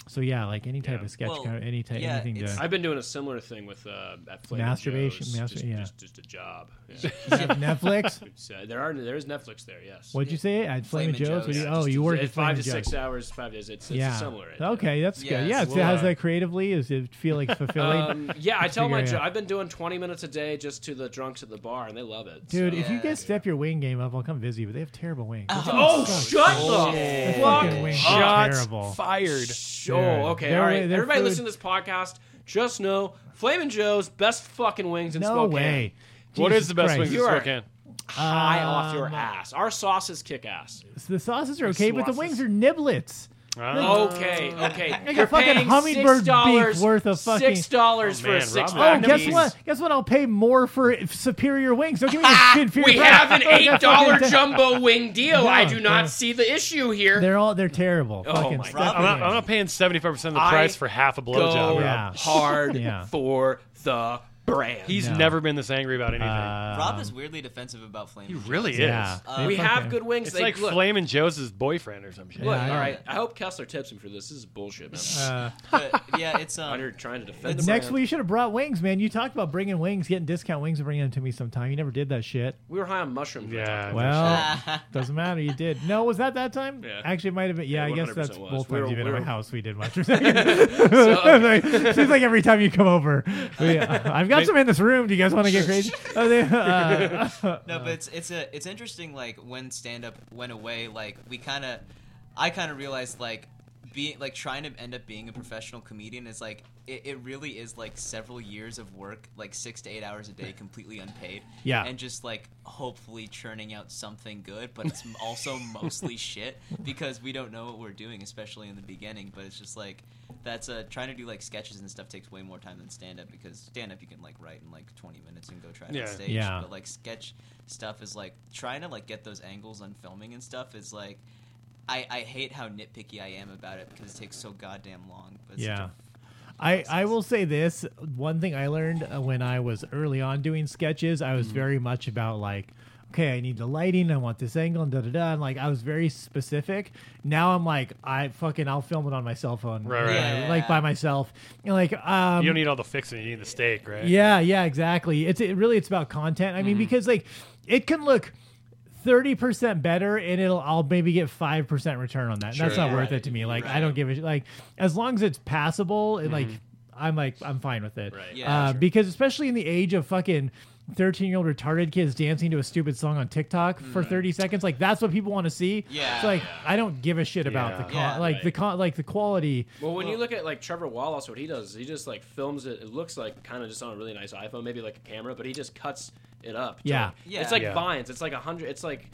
So yeah, like any type Yeah. of sketch, Well, anything yeah, to it's- I've been doing a similar thing with at Flamin' Masturbation- Joe's, yeah. just a job. Yeah. Netflix. There's Netflix there. Yes. What'd you say at Flamin' Flamin' Joe's? Joe's. Oh, you work at It's 5 to Flamin' 6 Joe's. hours, 5 days. It's Yeah. similar. Right? Okay, that's Yeah, good. Yeah, it's- so how's that creatively? Does it feel like fulfilling? Yeah, I tell my figure it out. I've been doing 20 minutes a day just to the drunks at the bar, and they love it. Dude, so. if you Yeah. guys step your wing game up, I'll come visit you. But they have terrible wings. Oh, shut the fucking fuck wings up. are Shots terrible. fired. Oh, okay, Their- all right. their Everybody food- listen to this podcast. Just know Flamin' Joe's best fucking wings in No Spokane. way. What Jesus is the best Christ. wings in You are- Spokane? High off your ass. Our sauces kick ass. The sauces are okay, but the Sauces. wings are niblets. Okay. Like You're a fucking paying hummingbird $6 beef worth of fucking. $6 for Man, a 6 Rob, pack. Oh, guess piece. what? Guess what? I'll pay more for superior wings. Don't give me a inferior. We price. have an Oh, that's $8 fucking jumbo wing deal. No, I do not no. see the issue here. They're terrible. Oh Fucking my stuff God. I'm in not wings. paying 75% of the I price for half a Go blowjob. Rob. Yeah. hard Yeah. for the brand. He's No. never been this angry about anything. Rob is weirdly defensive about Flamin' he Joe's. really is. Yeah. we They have fucking- good wings. It's They, like look, Flamin' Joe's boyfriend or some shit. Look, Yeah, I all know. right. I hope Kessler tips me for this. This is bullshit, man. But yeah, it's Out here trying to defend the Next brand. week, you should have brought wings, man. You talked about bringing wings, getting discount wings, and bringing them to me sometime. You never did that shit. We were high on mushrooms. Yeah. Well, doesn't matter. You did. No, was that time? Yeah. Actually, it might have been. Yeah, Yeah, I guess 100% that's was. both We times were- you've been we at my were- house. We did mushrooms. Seems like every time you come over. I've got some in this room. Do you guys want to get crazy? Oh, No, but it's interesting. Like when stand up went away, like I kind of realized like being like trying to end up being a professional comedian is like it really is like several years of work, like 6 to 8 hours a day, completely unpaid. Yeah. and just like hopefully churning out something good, but it's also mostly shit because we don't know what we're doing, especially in the beginning. But it's just like that's trying to do like sketches and stuff takes way more time than stand up because stand up you can like write in like 20 minutes and go try it Yeah. on stage. Yeah. But like sketch stuff is like trying to like get those angles on filming and stuff is like I hate how nitpicky I am about it because it takes so goddamn long. But it's such Yeah. a I will say this. One thing I learned when I was early on doing sketches, I was very much about like, okay, I need the lighting. I want this angle and da-da-da. And like, I was very specific. Now I'm like, I'll film it on my cell phone. Right. Yeah. Like by myself. You know, like, You don't need all the fixing. You need the steak, right? yeah, exactly. It's about content. I mean, because like it can look 30% better and I'll maybe get 5% return on that. Sure. That's not Yeah, worth right. it to me. Like I don't give a shit. Like as long as it's passable and I'm fine with it. Right. Yeah, sure. Because especially in the age of fucking 13-year-old retarded kids dancing to a stupid song on TikTok for 30 seconds, like that's what people want to see. Yeah. So like I don't give a shit about Yeah. the Yeah, like the quality. Well, when you look at like Trevor Wallace, what he does is he just like films it. It looks like kind of just on a really nice iPhone, maybe like a camera, but he just cuts it up. to, Yeah. like- Yeah. It's like Yeah. vines. It's like 100. It's like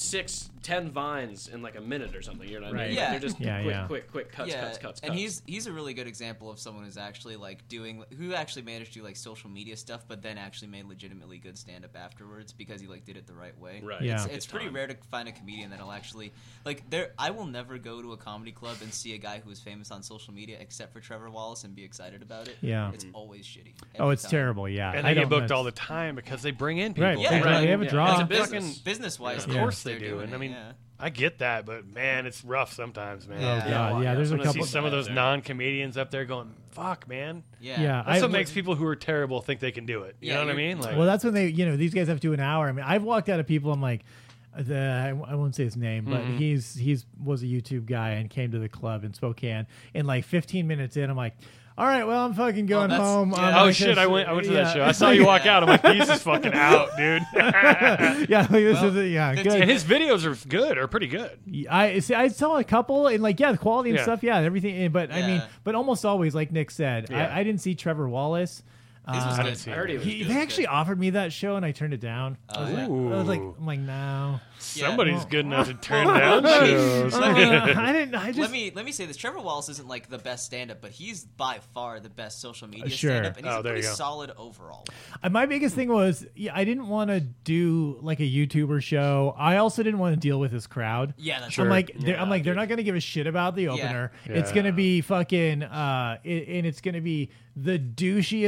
6-10 vines in like a minute or something. You know what I Right. mean? Yeah. They're just Yeah. quick cuts. And he's a really good example of someone who's actually like who actually managed to do like social media stuff, but then actually made legitimately good stand up afterwards because he like did it the right way. Right. Yeah. It's pretty rare to find a comedian that'll actually like I will never go to a comedy club and see a guy who is famous on social media except for Trevor Wallace and be excited about it. Yeah. It's always shitty. Oh, every it's time. terrible. Yeah. And I they get don't- booked all the time because they bring in people. Right. Yeah, They have a Yeah. draw. It's a Business, business. business-wise, Of Yeah. course they they're do. doing And it, I mean, yeah. I get that, but man, it's rough sometimes, man. Yeah. Yeah. There's a Sometimes couple. see some of those there. non-comedians up there going, "Fuck, man." Yeah. Yeah. That's what I- makes people who are terrible think they can do it. You Yeah, know what I you're- mean? Like, Well, that's when these guys have to do an hour. I mean, I've walked out of people. I'm like, I won't say his name, but he's was a YouTube guy and came to the club in Spokane. And like 15 minutes in, I'm like, all right, well, I'm fucking going that's- home. yeah. oh like, shit! I went to that yeah. show. I saw you walk out. I'm like, "He's just fucking out, dude." Yeah, like, this is yeah, 15 good. And his videos are good, or pretty good. I saw a couple and like the quality and Yeah. stuff, everything. But I mean, Yeah. but almost always, like Nick said, Yeah. I didn't see Trevor Wallace. His was I good. didn't see I heard he was good. They actually offered me that show and I turned it down. I was like, Ooh. I'm like, no. Somebody's well- good enough to turn down shows. I didn't. I just. Let me say this: Trevor Wallace isn't like the best stand-up, but he's by far the best social media Sure. stand-up, and he's Oh, there you pretty go. solid overall. My biggest thing was I didn't want to do like a YouTuber show. I also didn't want to deal with his crowd. Yeah, that's Sure. I'm like, Yeah, they're not gonna give a shit about the opener. Yeah. It's gonna be fucking, and it's gonna be the douchiest guy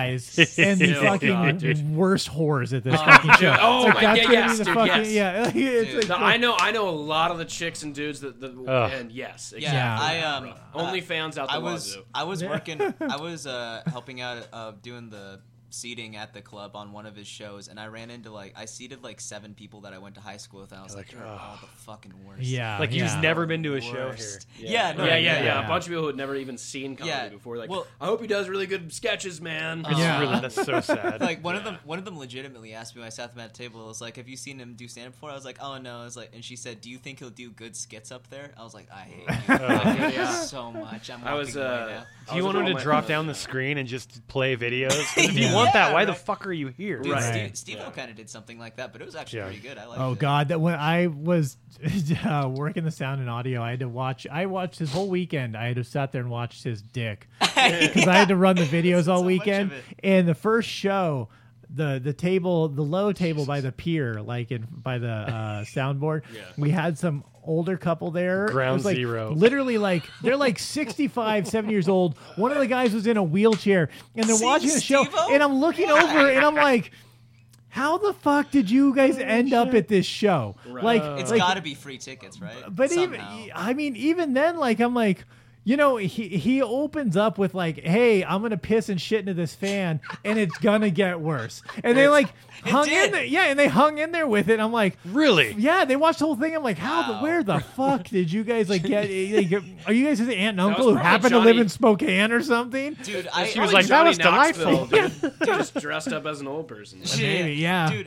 guys and the Oh, fucking God, dude. worst whores at this fucking show. Oh, It's my that's God, gonna yes, be the dude, fucking, yes. yeah. It's No, like, I know a lot of the chicks and dudes that and yes, exactly. Yeah, Only fans out the wazoo. I was working. I was helping out doing the seating at the club on one of his shows, and I ran into I seated 7 people that I went to high school with, and I was like, you're all the fucking worst. Yeah, Like yeah. you've never been to a show here. Worst. Yeah, no, yeah. A bunch of people who had never even seen comedy Yeah. before. Like, Well- I hope he does really good sketches, man. It's Yeah. really, that's so sad. One of them legitimately asked me when I sat at that table. It was like, "Have you seen him do stand up before?" I was like, "Oh no." I was like, and she said, "Do you think he'll do good skits up there?" I was like, "I hate you I hate you so much." I'm I was, walking away now. Do you want him to drop down the screen and just play videos? 'Cause if you Yeah. want that, why the right. fuck are you here? Dude, Right. Steve-O kind of did something like that, but it was actually Yeah. pretty good. I liked Oh it. God! That when I was working the sound and audio, I had to watch. I watched his whole weekend. I had to sat there and watched his dick because I had to run the videos all So much weekend. of it. And the first show, the table, the low table by the pier, by the soundboard, we had some older couple there. Ground It was zero. Literally, they're 65, 70 years old. One of the guys was in a wheelchair, and they're See, watching the show. Steve-O? And I'm looking over, and I'm like, how the fuck did you guys end up at this show? Right. It's got to be free tickets, right? But Somehow. even then, I'm like, he opens up with hey, I'm gonna piss and shit into this fan, and it's gonna get worse. And they hung in did. there, yeah, and they hung in there with it. I'm like, Really? yeah, they watched the whole thing. I'm like, where the fuck did you guys get? Are you guys his aunt and uncle who probably happen to live Johnny. in Spokane or something? Dude, She was like, that was delightful. Dude, just dressed up as an old person. Maybe, yeah. Dude,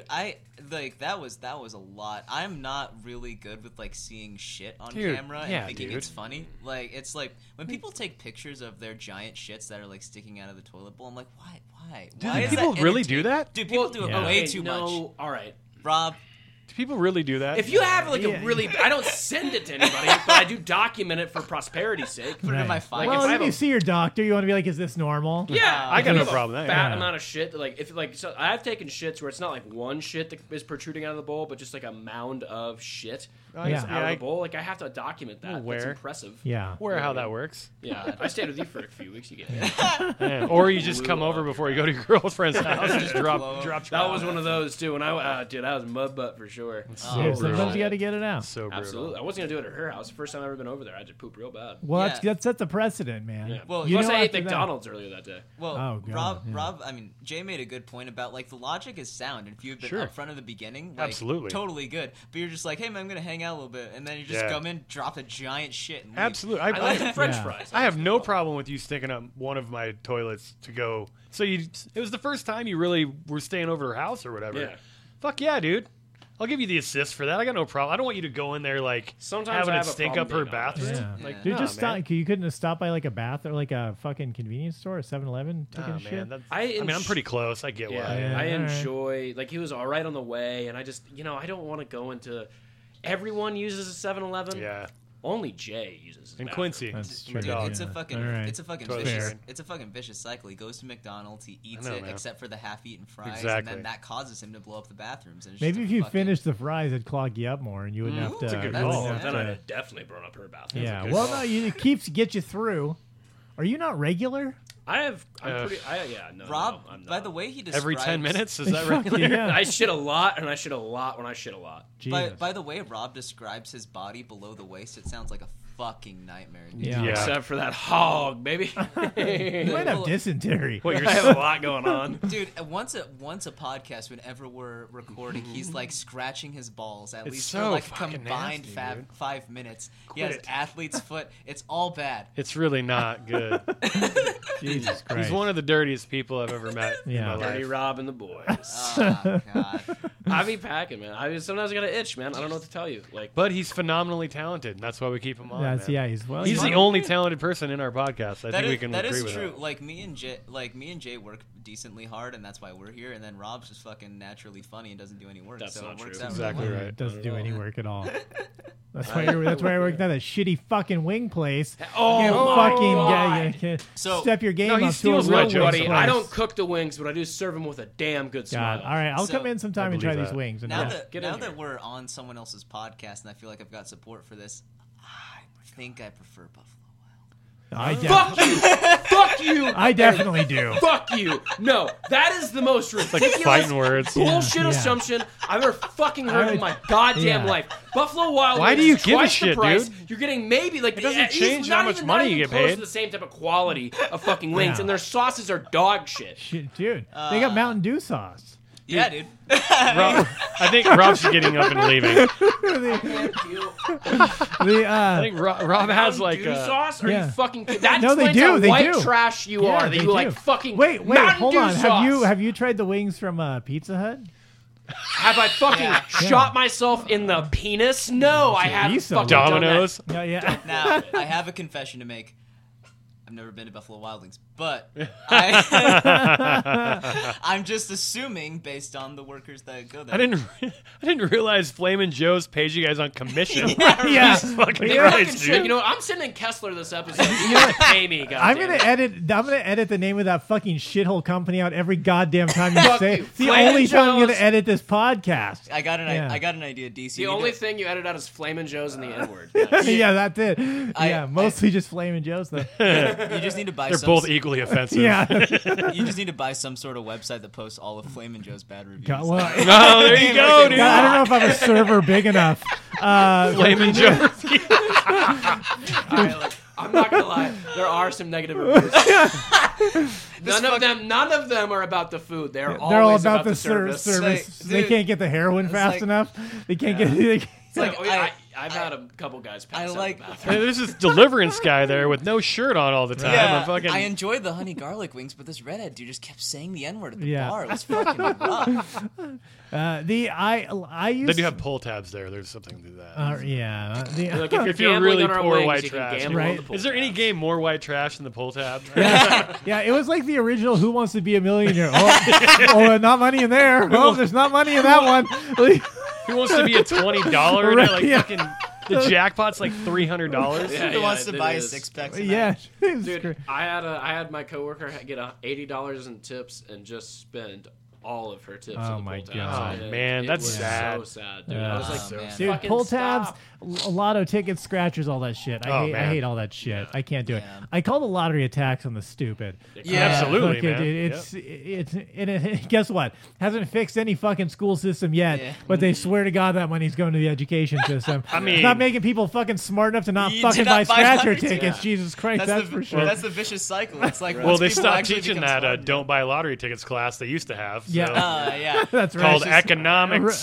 that was a lot. I'm not really good with seeing shit on Dude, camera and yeah, thinking dude. it's funny. It's when people take pictures of their giant shits that are sticking out of the toilet bowl. I'm like, why? Dude, Why do is people that really do entertaining? that? Dude, people do it yeah. way Okay, too no, much. all right. Rob, Do people really do that? If you have Yeah. a really, I don't send it to anybody, but I do document it for prosperity's sake. put it in Right. my file. Well, if I if have you a- see your doctor, you want to be like, is this normal? Yeah, I got if no you have a problem with that, Fat yeah. amount of shit. So I've taken shits where it's not one shit that is protruding out of the bowl, but just a mound of shit Oh, that's yeah. out of I- the bowl. I have to document that. That's Where? impressive. Yeah. Where how that works. Yeah, I stayed with you for a few weeks. You get it. Yeah. Or you just come over before you go to your girlfriend's house and just drop Blow. That was one of those too. When dude, I was mud butt for sure. so Yeah, brutal. sometimes you got to get it out. So brutal. Absolutely, I wasn't gonna do it at her house. First time I've ever been over there, I just pooped real bad. Well, Yeah. that sets a precedent, man. Yeah. Well, You Plus, know I ate after that- McDonald's earlier that day. Well, Oh, God, Rob, I mean, Jay made a good point about the logic is sound. And if you had been Sure. upfront at the beginning, Absolutely. totally good. But you're just like, hey man, I'm gonna hang out a little bit, and then you just Yeah. come in, drop a giant shit, and leave. Absolutely. I like the French Yeah. fries. I have no problem with you sticking up one of my toilets to go. So it was the first time you really were staying over her house or whatever. Yeah. Fuck yeah, dude. I'll give you the assist for that. I got no problem. I don't want you to go in there Sometimes having I it have a stink up her problem being honest. bathroom. Yeah. Like, Dude, nah, just man. stop. You couldn't have stopped by a bath or a fucking convenience store, a 7-Eleven, taking Nah, a shit. man. That's, I I mean, I'm ins- pretty close. I get Yeah, why. Yeah, I all right. enjoy. He was all right on the way, and I just, I don't want to go into. Everyone uses a 7-Eleven. Yeah. Only Jay uses. his And bathroom. Quincy. That's My true. Dude, dog. it's a Yeah. fucking, All right. it's a fucking Totally vicious, fair. it's a fucking vicious cycle. He goes to McDonald's, he eats I know, it, man. except for the half-eaten fries, Exactly. and then that causes him to blow up the bathrooms. And it's Maybe just if a you fucking- finished the fries, it'd clog you up more, and you wouldn't have to. That's a good you wouldn't call. have Then to- I'd have definitely blown up her bathroom. yeah. good Well, call. no, it keeps get you through. Are you not regular? I'm pretty. No. Rob, no, I'm not. by the way he describes Every 10 minutes? Is that right? Yeah. I shit a lot, and I shit a lot when I shit a lot. Jesus. By the way Rob describes his body below the waist, it sounds like a fucking nightmare. Dude. Yeah. Yeah. Except for that hog, baby. you might have dysentery. What, I you're have a lot going on. Dude, once a podcast, whenever we're recording, he's scratching his balls at It's least so for fucking combined nasty, dude. 5 minutes. He Quit has it. athlete's foot. It's all bad. It's really not good. Jesus Christ. He's one of the dirtiest people I've ever met Yeah. in my Dirty life. Rob and the boys. Oh god. I be packing, man. Sometimes I got to itch, man. I don't know what to tell you. But he's phenomenally talented, and that's why we keep him on. That's man. yeah. He's the only talented person in our podcast. I That think is, we can that agree is with true. that. Like me and Jay work decently hard, and that's why we're here. And then Rob's just fucking naturally funny and doesn't do any work. That's so not it works true. out Exactly really well. right. It doesn't do Not at any all. work at all. That's why I worked at that shitty fucking wing place. Oh, you my fucking God. yeah, So- step your game No, he up to a steals real my wing jokes, buddy, place. I don't cook the wings, but I do serve them with a damn good smile. God, all right, I'll So- come in sometime I and try believe these that. wings. And Now yeah. that Get in now here. that we're on someone else's podcast, and I feel like I've got support for this, I think I prefer Buffalo Wild. Fuck you! Fuck you! I definitely do. Fuck you! No, that is the most ridiculous fighting words. bullshit Yeah. assumption I've ever fucking heard in my goddamn life. Buffalo Wild Why Wings do you is give a twice shit, the price. dude? You're getting maybe like It doesn't it's change not how much even- money not you even get close paid. to the same type of quality of fucking wings, Yeah. and their sauces are dog shit. Shit, dude, they got Mountain Dew sauce. Yeah, dude. Rob, I think Rob's getting up and leaving. The, I think Rob has like Dew sauce? Are yeah. you fucking kidding? That No, they explains do, how they white do. trash you yeah, are. That they you do. like fucking Wait, Mountain hold Dew on. sauce. Have you tried the wings from Pizza Hut? Have I fucking shot myself in the penis? No, I haven't Miso. fucking done that. Domino's. Yeah. Now, I have a confession to make. I've never been to Buffalo Wild Wings, but I'm just assuming based on the workers that go there. I didn't realize Flamin' Joe's pays you guys on commission. Yeah. Jesus fucking Yeah. Fucking Christ, shit. dude. You know what? I'm sending Kessler this episode. You gotta pay me, I'm goddammit. gonna edit the name of that fucking shithole company out every goddamn time you Fuck say you. it. It's the Flamin' only time I'm gonna Joe's. edit this podcast. I got an Yeah. idea, DC. The You only need to- thing you edit out is Flamin' Joe's and the N-word. Yeah, that's it. I- Yeah, mostly just Flamin' Joe's though. you just need to buy They're some. both equally offensive. Yeah. You just need to buy some sort of website that posts all of Flamin' Joe's bad reviews. God, well, Oh, there you go, dude. I don't know if I have a server big enough. Flamin' Joe. I'm not gonna lie. There are some negative reviews. None of them are about the food. They're all always about the service. service. Like, They dude, can't get the heroin it's fast like- enough. They can't get. It's like, Oh, yeah, I've had a couple guys pass out like- in the bathroom. Hey, there's this deliverance guy there with no shirt on all the time. yeah, I'm fucking, I enjoyed the honey garlic wings, but this redhead dude just kept saying the N word at the Yeah. bar. It was fucking rough. I used. they do have pull tabs there. There's something to that. Yeah. Like, if If you're you're gambling really on our poor wings, white you can trash. gamble Right. on the pull Is there any tabs. game more white trash than the pull tab? Yeah, it was like the original Who Wants to Be a Millionaire. Oh, not money in there. Oh, there's not money in that one. Who wants to be a $20? Right, Like yeah. fucking the jackpot's like $300. Yeah, Who wants to it buy a is. 6-pack? Yeah. It's Dude, great. I had my coworker get $80 in tips and just spend all of her tips. Oh on the my pull tabs. God. Oh, And man, it that's was sad. So sad, dude. Yeah. I was like, Oh, man. Dude, fucking pull tabs, stop. lotto tickets, scratchers, all that shit. I Oh, man. hate all that shit. I can't do it. Yeah. I call the lottery a tax on the stupid. Yeah. Absolutely, Look, man. it's and it, guess what? Hasn't fixed any fucking school system yet. Yeah. But they swear to God that money's going to the education system. I mean- it's not making people fucking smart enough to not You fucking did not buy buy scratcher lottery tickets. tickets. Jesus Christ, that's for sure. That's the vicious cycle. It's like Well, once they people stopped actually teaching become that smart don't buy lottery tickets class they used to have. So. Yeah. yeah. That's right. Called It's just- economics.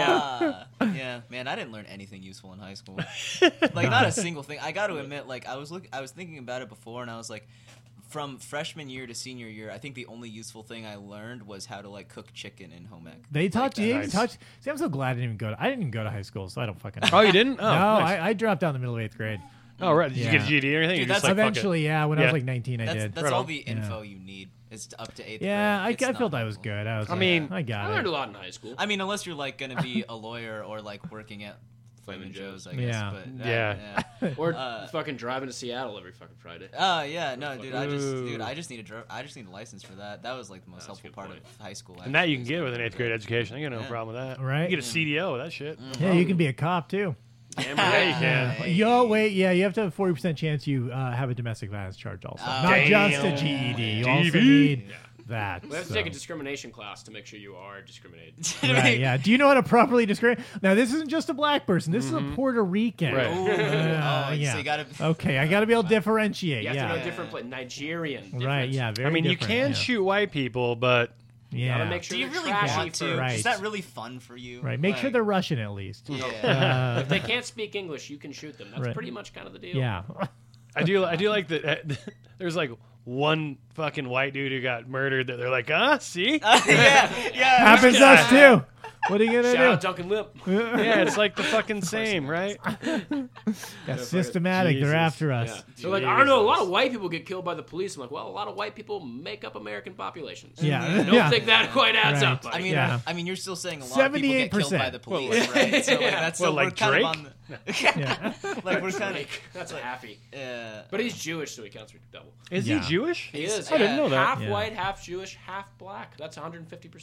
Yeah, man, I didn't learn anything useful in high school. Like not a single thing. I got to admit, like I was thinking about it before, and I was like, from freshman year to senior year, I think the only useful thing I learned was how to like cook chicken in home ec. They taught you. Nice. See, I'm so glad I didn't even go. I didn't even go to high school, so I don't fucking. Oh, you didn't? Oh, no, nice. I dropped out in the middle of 8th grade. Oh, right. Did you Yeah. get a GED or anything? Dude, You're just that's like, fuck it. Eventually, yeah. When I Yeah. was like 19, I That's, did. that's Right all on. the info you need. It's up to 8th Yeah, grade. It's I felt not I was helpful. good. I was. I mean, I got I learned a it. lot in high school. I mean, unless you're like gonna be a lawyer or like working at Flamin' Joe's, I guess. Yeah. But, Yeah. Or Uh, fucking driving to Seattle every fucking Friday. Oh yeah, no, dude. Ooh. I just need a license for that. That was like the most That's a helpful good part point. of high school. And that you actually, can get is with an 8th grade education. I got no Yeah. problem with that. Right. You get a CDO with that shit. Yeah, you can be a cop too. Damn Yeah, right. you can. Hey. Yo, wait, yeah, you have to have a 40% chance you have a domestic violence charge also. Oh, Not just a damn. GED. You also DV. need that. We have to so. take a discrimination class to make sure you are discriminated. Right, yeah. Do you know how to properly discriminate? Now, this isn't just a black person. This is a Puerto Rican. Right. Ooh, yeah. so you gotta. Okay, I got to be able to differentiate. You have to Yeah. know different Nigerian. Right, different. yeah. Very I mean, you different, can yeah. shoot white people, but Yeah. Gotta make sure Do you they're really trashy want to? first. Right. Is that really fun for you? Right. Make sure Like, they're Russian at least. Yeah. If they can't speak English, you can shoot them. That's Right. pretty much kind of the deal. Yeah. I do like that. There's like one fucking white dude who got murdered that they're like, see? yeah. Happens to us too. What are you Shout gonna out Duncan Lip. do? Yeah, it's like the fucking same, right? Yeah, systematic. Jesus. They're after us. Yeah. They're like, I don't know. A lot of white people get killed by the police. I'm like, well, a lot of white people make up American populations. Yeah. Don't yeah. think that quite adds Right. up. Buddy. I mean, Yeah. you're still saying a lot of people get killed 78%. by the police, right? So like, that's Well, still, like we're kind Drake? of on the, Yeah. like we're kind of. Drake. That's a happy. Yeah. But he's Jewish, so he counts for double. Is Yeah. he Jewish? He is. I didn't know that. Half Yeah. white, half Jewish, half black. That's 150%.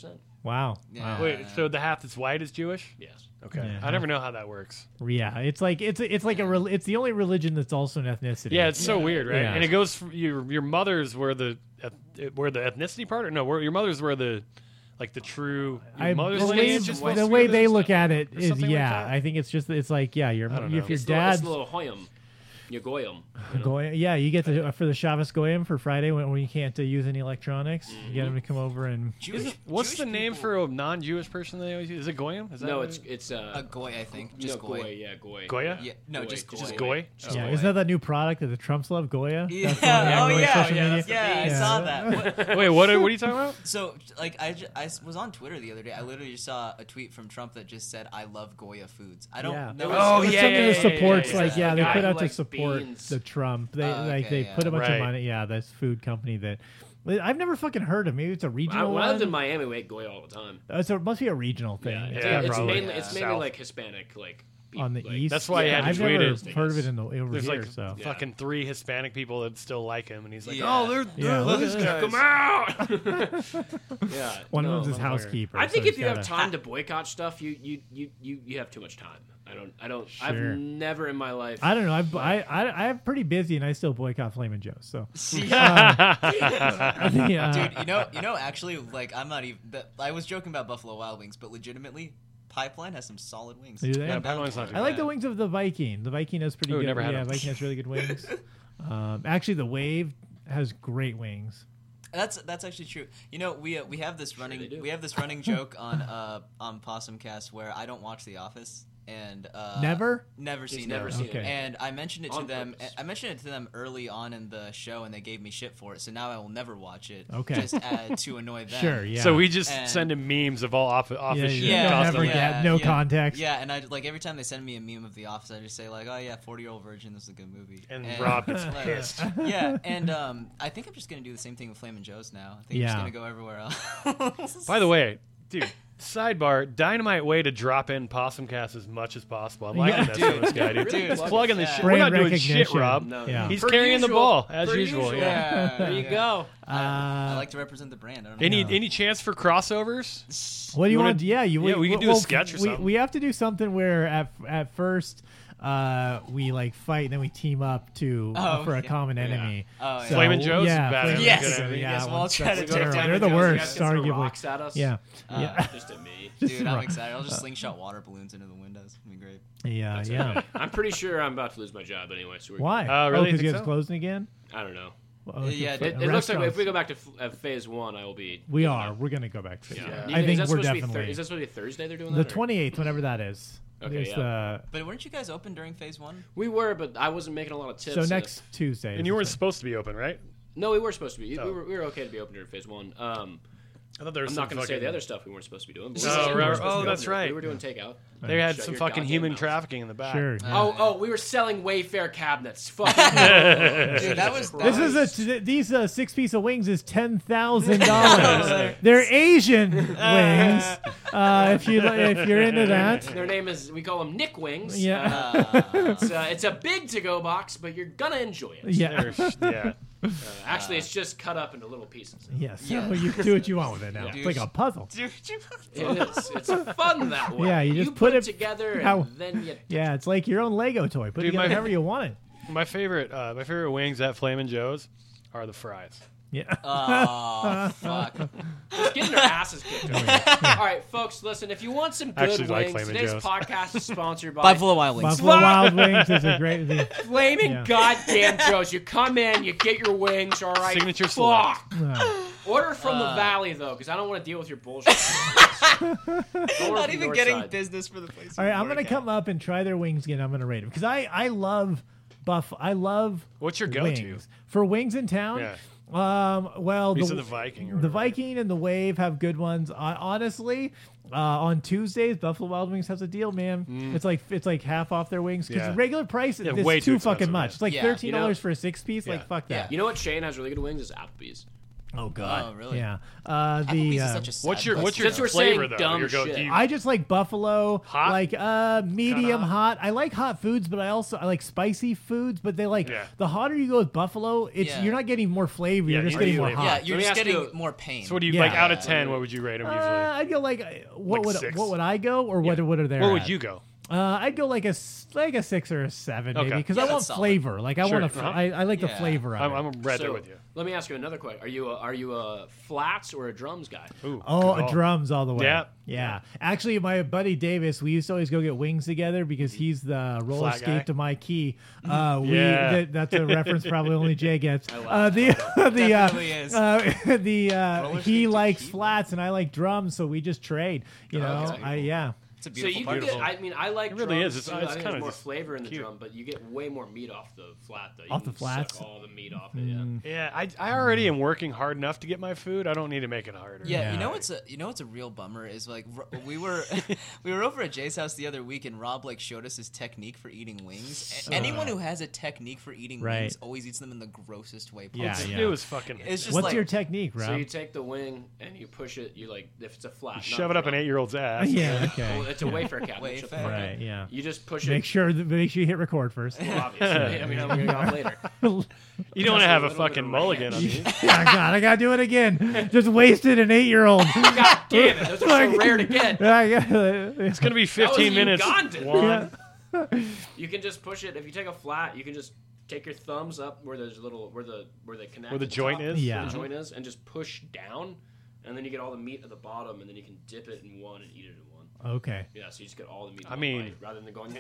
Wow. Yeah. Wait, so the half that's white is Jewish? Yes. Okay, Yeah. I never know how that works. Yeah, it's like it's like it's the only religion that's also an ethnicity. Yeah, it's so weird, right? Yeah. And it goes from your mothers were the ethnicity part, or no? Your mothers were the like the true. Your I mother's believe lineage is supposed the to way be they this? look at it Or is something like that? I think it's just it's like your don't know. if your It's dad's the little hoyam. You goyim. Goyim, yeah, you get for the Shabbos Goyim for Friday when you can't use any electronics. You get them to come over and What's Jewish the name people- for a non-Jewish person they always use? Is it Goyim? Is that No, what it's it is? it's A goy, I think. Just no, goy. Yeah, goy. Goya? Yeah, no, Goy, just Just goy. Goy? Just yeah, goy. isn't that that new product that the Trumps love, Goya? Yeah. That's one of the Oh only yeah. social media. Yeah, I Yeah. saw that. Wait, what are you talking about? So, like, I was on Twitter the other day. I literally just saw a tweet from Trump that just said, "I love Goya foods." I don't Yeah. know. Oh, It's yeah, something yeah, that yeah, supports yeah, like yeah. they Guy put who out to likes support beans. the Trump. They okay, they yeah. put a bunch Right. of money. Yeah, this food company that I've never fucking heard of. Maybe it's a regional When I lived in one. Miami, we ate goy all the time. It must be a regional thing. Yeah, Yeah, it's probably. mainly it's mainly South. like Hispanic, like people, on the like, east. That's why you had to I've tweet never it. heard of it in the over There's here. like So fucking 3 Hispanic people that still like him, and he's like, Yeah. "Oh, they're Yeah, look look at at these Come guys." out. Yeah, one no, of them's his I'm housekeeper. I think so if he's you have gotta- time to boycott stuff, you have too much time. I don't. I've Sure. never in my life. I don't know. I'm pretty busy and I still boycott Flamin' Joe. So yeah. Dude, you know, actually, like, I'm not even. I was joking about Buffalo Wild Wings, but legitimately, Pipeline has some solid wings. Do they? I'm Yeah, down Pipeline's for not it. too I like bad. the wings of the Viking. The Viking has pretty Ooh, good. never had yeah, them. Viking has really good wings. Actually, the Wave has great wings. That's actually true. You know, we have this running they do. running joke on Possumcast where I don't watch The Office and Never? never seen never it. seen Okay. it. And I mentioned it to On them. purpose. I mentioned it to them early on in the show, and they gave me shit for it. So now I will never watch it. Okay. Just to annoy them. Sure. Yeah. So we just And- send him memes of all office Yeah, shit. you Yeah, don't ever constantly. get no context. Yeah, and I like every time they send me a meme of The Office, I just say like, "Oh yeah, 40-Year-Old Virgin. This is a good movie." And Rob gets like, pissed. Yeah, and I think I'm just gonna do the same thing with Flamin' Joe's now. I think I'm Yeah. just gonna go everywhere else. By the way, dude, sidebar, dynamite way to drop in Possumcast as much as possible. I'm liking Yeah. this from this guy, dude. Dude, He's plugging the yeah. shit. We're Brand not doing shit, recognition. Rob. No, Yeah. He's Per carrying the usual. ball as Per usual. usual. Yeah. There you go. I like to represent the brand. I don't know. Any chance for crossovers? What do you You wanna- want? Yeah, yeah, we can do a sketch or something. We have to do something where at first we like fight and then we team up to for a okay. common enemy. Oh, yeah. Flamin' Joe's is yeah, better Flamin' than Joe's good is- enemy. yeah, Yes, well, I'll once try that's to take terrible. down They're the Joe's. worst. You guys can throw Arguably. rocks at us. Yeah. Yeah. Just at me. Dude, I'm Right. excited. I'll just slingshot water balloons into the windows. It'll be great. Yeah, yeah. I'm pretty sure I'm about to lose my job anyway. So we're Why? Really? Because Think you guys so? closing again? I don't know. Well, Yeah, for- It looks like restaurants. if we go back to phase 1, I will be. We are. We're gonna go back to. Yeah. Yeah. You I think is that we're supposed to be definitely is that supposed to be Thursday? They're doing the that. or- 28th, whenever that is. Okay, It's But weren't you guys open during phase 1? We were, but I wasn't making a lot of tips. so next Tuesday. And is you the weren't thing. supposed to be open, right? No, we were supposed to be. Oh. We were okay to be open during phase 1. I thought there was I'm some not going to say fucking- the other stuff we weren't supposed to be doing. But Oh, we were right. supposed to Oh, be that's open. right. We were doing takeout. They had Shut some your fucking goddamn human mouth. trafficking in the back. Sure. Oh, we were selling Wayfair cabinets. Fuck. Dude, that was This is these 6-piece of wings is $10,000. They're Asian wings. If you're into that, Their name is, we call them Nick Wings. yeah, It's a big to-go box, but you're going to enjoy it. yeah, Yeah. Actually, it's just cut up into little pieces. yes. Yeah. So you can do what you want with it now. It's like a puzzle. Dude, It is. It's fun that way. Yeah, you just put put it it together how- and then you... Yeah, it's like your own Lego toy. Put it Dude, together my- however you want it. My favorite wings at Flamin' Joe's are the fries. Yeah. oh, fuck. Just getting their asses kicked. All right, folks, listen. If you want some good Actually like wings, Flamin' today's Joe's. podcast is sponsored by Buffalo Wild Wings. Buffalo Wild Wings is a great thing. Flaming Yeah. Goddamn Joe's. You come in, you get your wings, all right? Signature Fuck. Uh, Order from the Valley, though, because I don't want to deal with your bullshit. Not even getting business for the place. all right, you I'm work gonna at. come up and try their wings again. I'm gonna rate them because I love I love What's your go-to? wings for wings in town. Yeah. Well, You said the Viking. Or the whatever. Viking and the Wave have good ones. Honestly, on Tuesdays, Buffalo Wild Wings has a deal, man. It's like half off their wings because Yeah. regular price Yeah, is way too too fucking expensive, much. yeah. It's like Yeah. $13 You know- for a 6-piece. Yeah. Like fuck Yeah. that. You know what Shane has really good wings is Applebee's. Oh God. Oh, really? Yeah. Applebee's is such a sad What's your place. Since we're flavor saying though? dumb Your shit. do you- I just like buffalo, Hot? like medium Kinda hot. I like hot foods, but I like spicy foods. But they like Yeah. the hotter you go with buffalo, it's Yeah. you're not getting more flavor. Yeah, You're just you getting need more flavor. hot. Yeah, you're Let me just ask getting you- more pain. so what do you Yeah. like out of 10? What would you rate them usually? I'd go like what Like would 6. what would I go or what are there? What would you go? I'd go like a 6 or a 7 maybe Okay. because Yeah, I want that's solid. flavor. Like I Sure. want to. Uh-huh. I like the Yeah. flavor of it. I'm right there So, with you. let me ask you another question. Are you a flats or a drums guy? Ooh, Oh, good call. drums all the way. Yeah. Yeah. Actually, my buddy Davis, we used to always go get wings together because he's the roller Flat guy? skate to my key. Yeah. That's a reference probably only Jay gets. love Definitely is. He skate to likes key. flats and I like drums, so we just trade. You know, Okay. yeah. It's a So beautiful you part. can get. I mean, I like It really drums is. too. It's I think kinda there's more just flavor in the cute. drum, but you get way more meat off the flat. Though. You Off the can flats? suck all the meat off it. Yeah. Yeah, I already am working hard enough to get my food. I don't need to make it harder. Yeah, Yeah. you know what's a real bummer is like we were we were over at Jay's house the other week and Rob like showed us his technique for eating wings. Anyone who has a technique for eating Right. wings always eats them in the grossest way Yeah, possible. yeah. It was fucking. It's just What's like your technique, Rob? So you take the wing and you push it. You like if it's a flat, not shove it up an drum. 8-year-old's ass. yeah. Well, Okay. it's a wafer cabinet. Wafer. Shut the fuck up. Right. Yeah. You just push Make it. sure you hit record first. Well, obviously. I mean, I'm gonna get off later. You don't want to have a Just a little bit fucking of mulligan on you. Oh God, I gotta do it again. Just wasted an 8-year-old. God damn it! Those are so rare to get. It's gonna be That was 15 minutes. Ugandan. One. You can just push it. If you take a flat, you can just take your thumbs up where there's a little where they connect. Where the at joint top, is? Yeah. Where the joint is, and just push down, and then you get all the meat at the bottom, and then you can dip it in one and eat it in one. Okay. Yeah, so you just get all the meat. In I one mean- bite, rather than going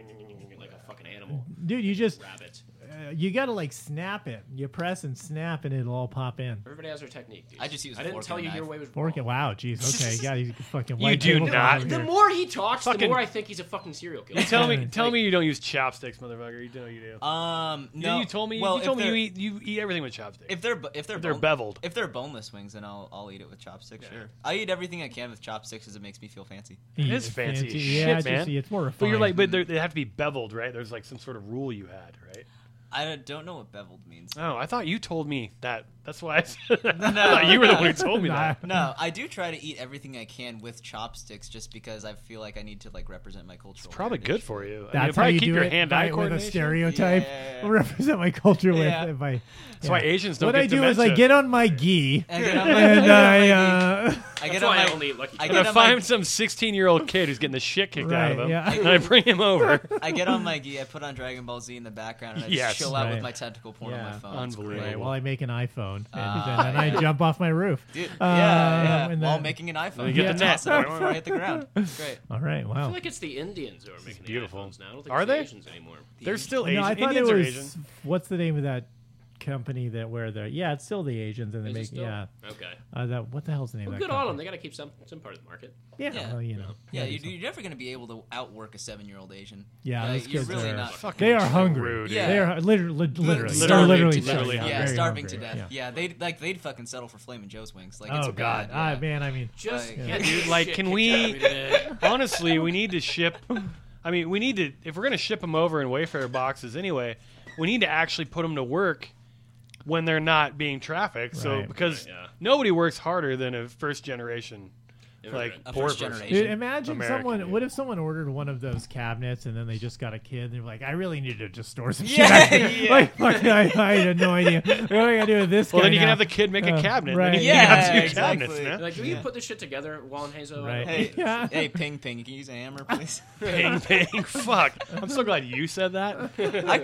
like a fucking animal Dude, you just rabbit. you gotta like snap it. You press and snap, and it'll all pop in. Everybody has their technique. Dude. I just use a I didn't fork tell and you a your knife. way was Fork it. wrong. Wow, jeez. Okay, God, he's fucking. You white do table not. over The here. more he talks, Fucking- the more I think he's a fucking serial killer. Tell me you don't use chopsticks, motherfucker. You know you do. No, you told me. well, you told if me they're- you eat everything with chopsticks. If they're they're beveled. If they're boneless wings, then I'll eat it with chopsticks. Sure, I eat everything I can with chopsticks because it makes me feel fancy. It is fancy as shit, yeah, it's man. just- it's more refined. But you're like, but they have to be beveled, right? There's like some sort of rule you had, right? I don't know what beveled means. Oh, I thought you told me that. That's why I said that. I thought you were the one who told me that. No, I do try to eat everything I can with chopsticks, just because I feel like I need to like represent my culture. It's probably good for you. I mean, That's it'll probably how you keep do your it hand-eye with a coordination. stereotype. Yeah. Represent my culture Yeah. with. If I, That's why Asians don't what get I do is I dementia. get on my gi I get on my, and I. I That's get on why I my, only eat Lucky I And Charms. get I on my, find some 16-year-old kid who's getting the shit kicked out of Right, him, yeah. and I bring him over. I get on my gi. I put on Dragon Ball Z in the background, and I Yes. just chill out Right. with my tentacle porn on Yeah. my phone. It's Unbelievable. great. While I make an iPhone, and then yeah. I jump off my roof. Dude, Uh, yeah. and While then- making an iPhone, you get yeah, the net. toss it before I hit the ground. It's great. All right, I wow. feel like it's the Indians who are making beautiful. the iPhones now. I don't think Are it's the they? Asians anymore. There's still No, Asian. I thought Indians it are was. Asian. What's the name of that company that where the? Yeah, it's still the Asians, and they Is it make still? yeah. Okay. That what the hell's the name Well, of that? good on them. company? They got to keep some part of the market. Yeah, Yeah. well, you know. Yeah, do you're never going to be able to outwork a 7-year-old Asian. Yeah, Like, those you're kids really are- not. Fucking They are so hungry. rude. Yeah. They are literally, they're Starving literally, to death. yeah, Yeah, very starving hungry, to death. yeah. They'd fucking settle for Flamin' Joe's wings. Like, it's Oh God, bad, yeah. man, I mean, Just Like- yeah, Dude, like, shit can kicked we- out of me today. Honestly, we need to ship. I mean, we need to. If we're gonna ship them over in Wayfair boxes anyway, we need to actually put them to work when they're not being trafficked. So Right. because Right, yeah. nobody works harder than a first generation, like Immigrant. A poor first person. generation. dude, imagine American, someone. yeah. What if someone ordered one of those cabinets and then they just got a kid? And they're like, I really need to just store some Yeah, shit. yeah. Like, fuck, I had no idea. What am I gonna do with this? Well, guy then you can now? have the kid make a cabinet. right. Then you Yeah, can have two exactly. cabinets, man. Like, do you put this shit together, Juan Hazo? Right. Hey, Yeah. hey, ping, ping. You can use a hammer, please. Ping, ping. Fuck. I'm so glad you said that.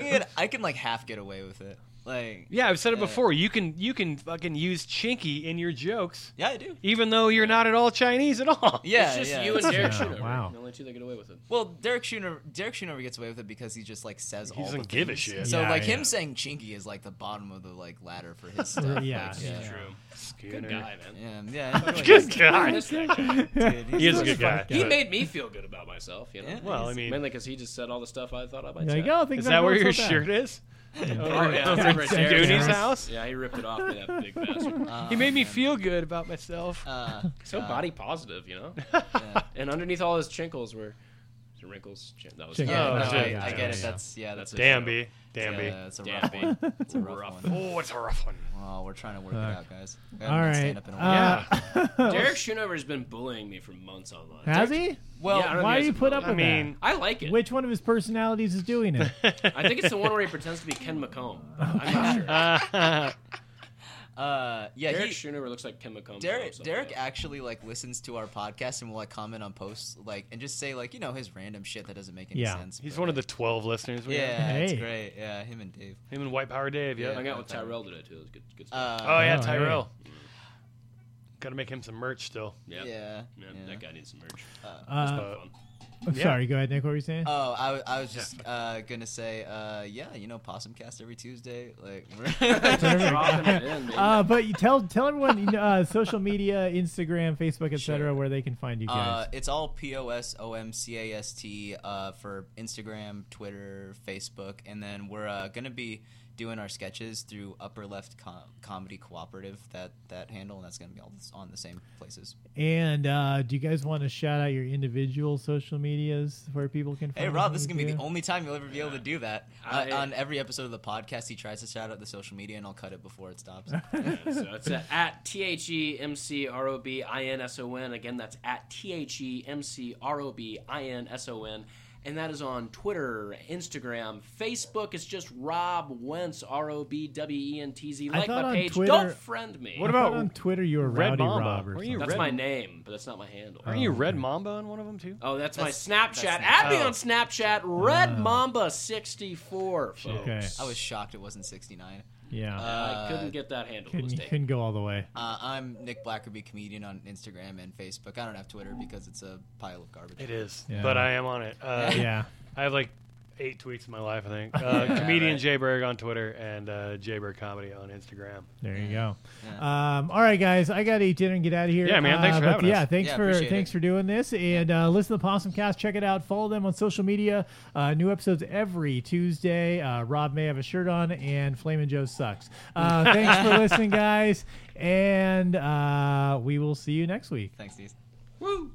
I can like half get away with it. Like, Yeah, I've said it before. You can fucking use Chinky in your jokes, yeah, I do. even though you're not at all Chinese at all. Yeah, It's just yeah. you and Derek Yeah, Schoonover. wow. The only two that get away with it. Well, Derek Schoonover gets away with it because he just like says all the doesn't give a things. shit. So Yeah, like yeah. him saying chinky is like the bottom of the like ladder for his stuff. Yeah, like, yeah. True. Good guy, man. Yeah. Good guy. This guy. Dude, He is a he's good guy. He but- made me feel good about myself, you know? Yeah. Well, I mean, Mainly because he just said all the stuff I thought I might There say. you go. Things is aren't that where going your so bad. shirt is? Oh, yeah. Over Over at at Derek's Dooney's house. house? Yeah, he ripped it off me, that big bastard. He made me feel good about myself. So body positive, you know? yeah. And underneath all his chinkles were and Wrinkles. That was Chicken- Yeah, Oh, no, shit. I get it. Yeah. That's a Danby. Yeah, it's a Damn rough B. one. It's a rough Rough. one. Oh, it's a rough one. Oh, we're trying to work it out, guys. We All haven't right. stand up in a while. Yeah. Derek Schoonover's been bullying me for months online. Has he? Well, Yeah, I don't Why think do you it's a put up bully. with I mean, I like it. Which one of his personalities is doing it? I think it's the one where he pretends to be Ken McComb. I'm not sure. yeah, Derek Schoonover looks like Ken McComb. Derek actually like listens to our podcast and will like comment on posts like and just say like his random shit that doesn't make any Yeah. sense. he's but, one of the like, 12 listeners we have. yeah, it's Hey. great. Yeah, him and Dave. Him and White Power Dave, yeah. Yeah. hung out with Tyrell today too. It was good stuff. Oh, yeah, Oh, hey. Tyrell. Got to make him some merch still. yeah. Yeah. That guy needs some merch. But- I'm Yeah. sorry. Go ahead, Nick. What were you saying? Oh, I was just gonna say, Possumcast every Tuesday. Like, Dropping it in, man. But you tell everyone social media, Instagram, Facebook, etc., Sure. where they can find you guys. it's all POSOMCAST for Instagram, Twitter, Facebook, and then we're gonna be doing our sketches through Upper Left Comedy Cooperative, that handle, and that's gonna be all on the same places. And do you guys want to shout out your individual social medias where people can find Hey Rob, you this is gonna be too? the only time you'll ever be able to do that. I- On every episode of the podcast, he tries to shout out the social media, and I'll cut it before it stops. So it's at THEMCROBINSON. Again, that's at THEMCROBINSON. And that is on Twitter, Instagram, Facebook. It's just Rob Wentz, ROBWENTZ. I Like thought my on page. Twitter- Don't friend me. What I thought about on Twitter you were Red Rowdy Mamba? Rob or Were you something? That's Red- my name, but that's not my handle. Aren't you Red Mamba on one of them, too? Oh, that's my That's- Snapchat. that's Add me Snapchat. on Snapchat, Red Mamba 64. Folks. Okay. I was shocked it wasn't 69. Yeah. I couldn't get that handle. It was taken. couldn't go all the way. I'm Nick Blackerby, comedian on Instagram and Facebook. I don't have Twitter because it's a pile of garbage. It is, Yeah. but I am on it. Yeah. I have like 8 tweets in my life, I think. Comedian right. Jay Berg on Twitter and Jay Berg Comedy on Instagram. There you go. Yeah. All right, guys, I got to eat dinner and get out of here. Yeah, man, thanks for but having yeah, us. thanks Yeah, for appreciate it. doing this, and listen to the Possumcast. Check it out. Follow them on social media. New episodes every Tuesday. Rob may have a shirt on, and Flamin' Joe sucks. Thanks for listening, guys, and we will see you next week. Thanks, Steve. Woo!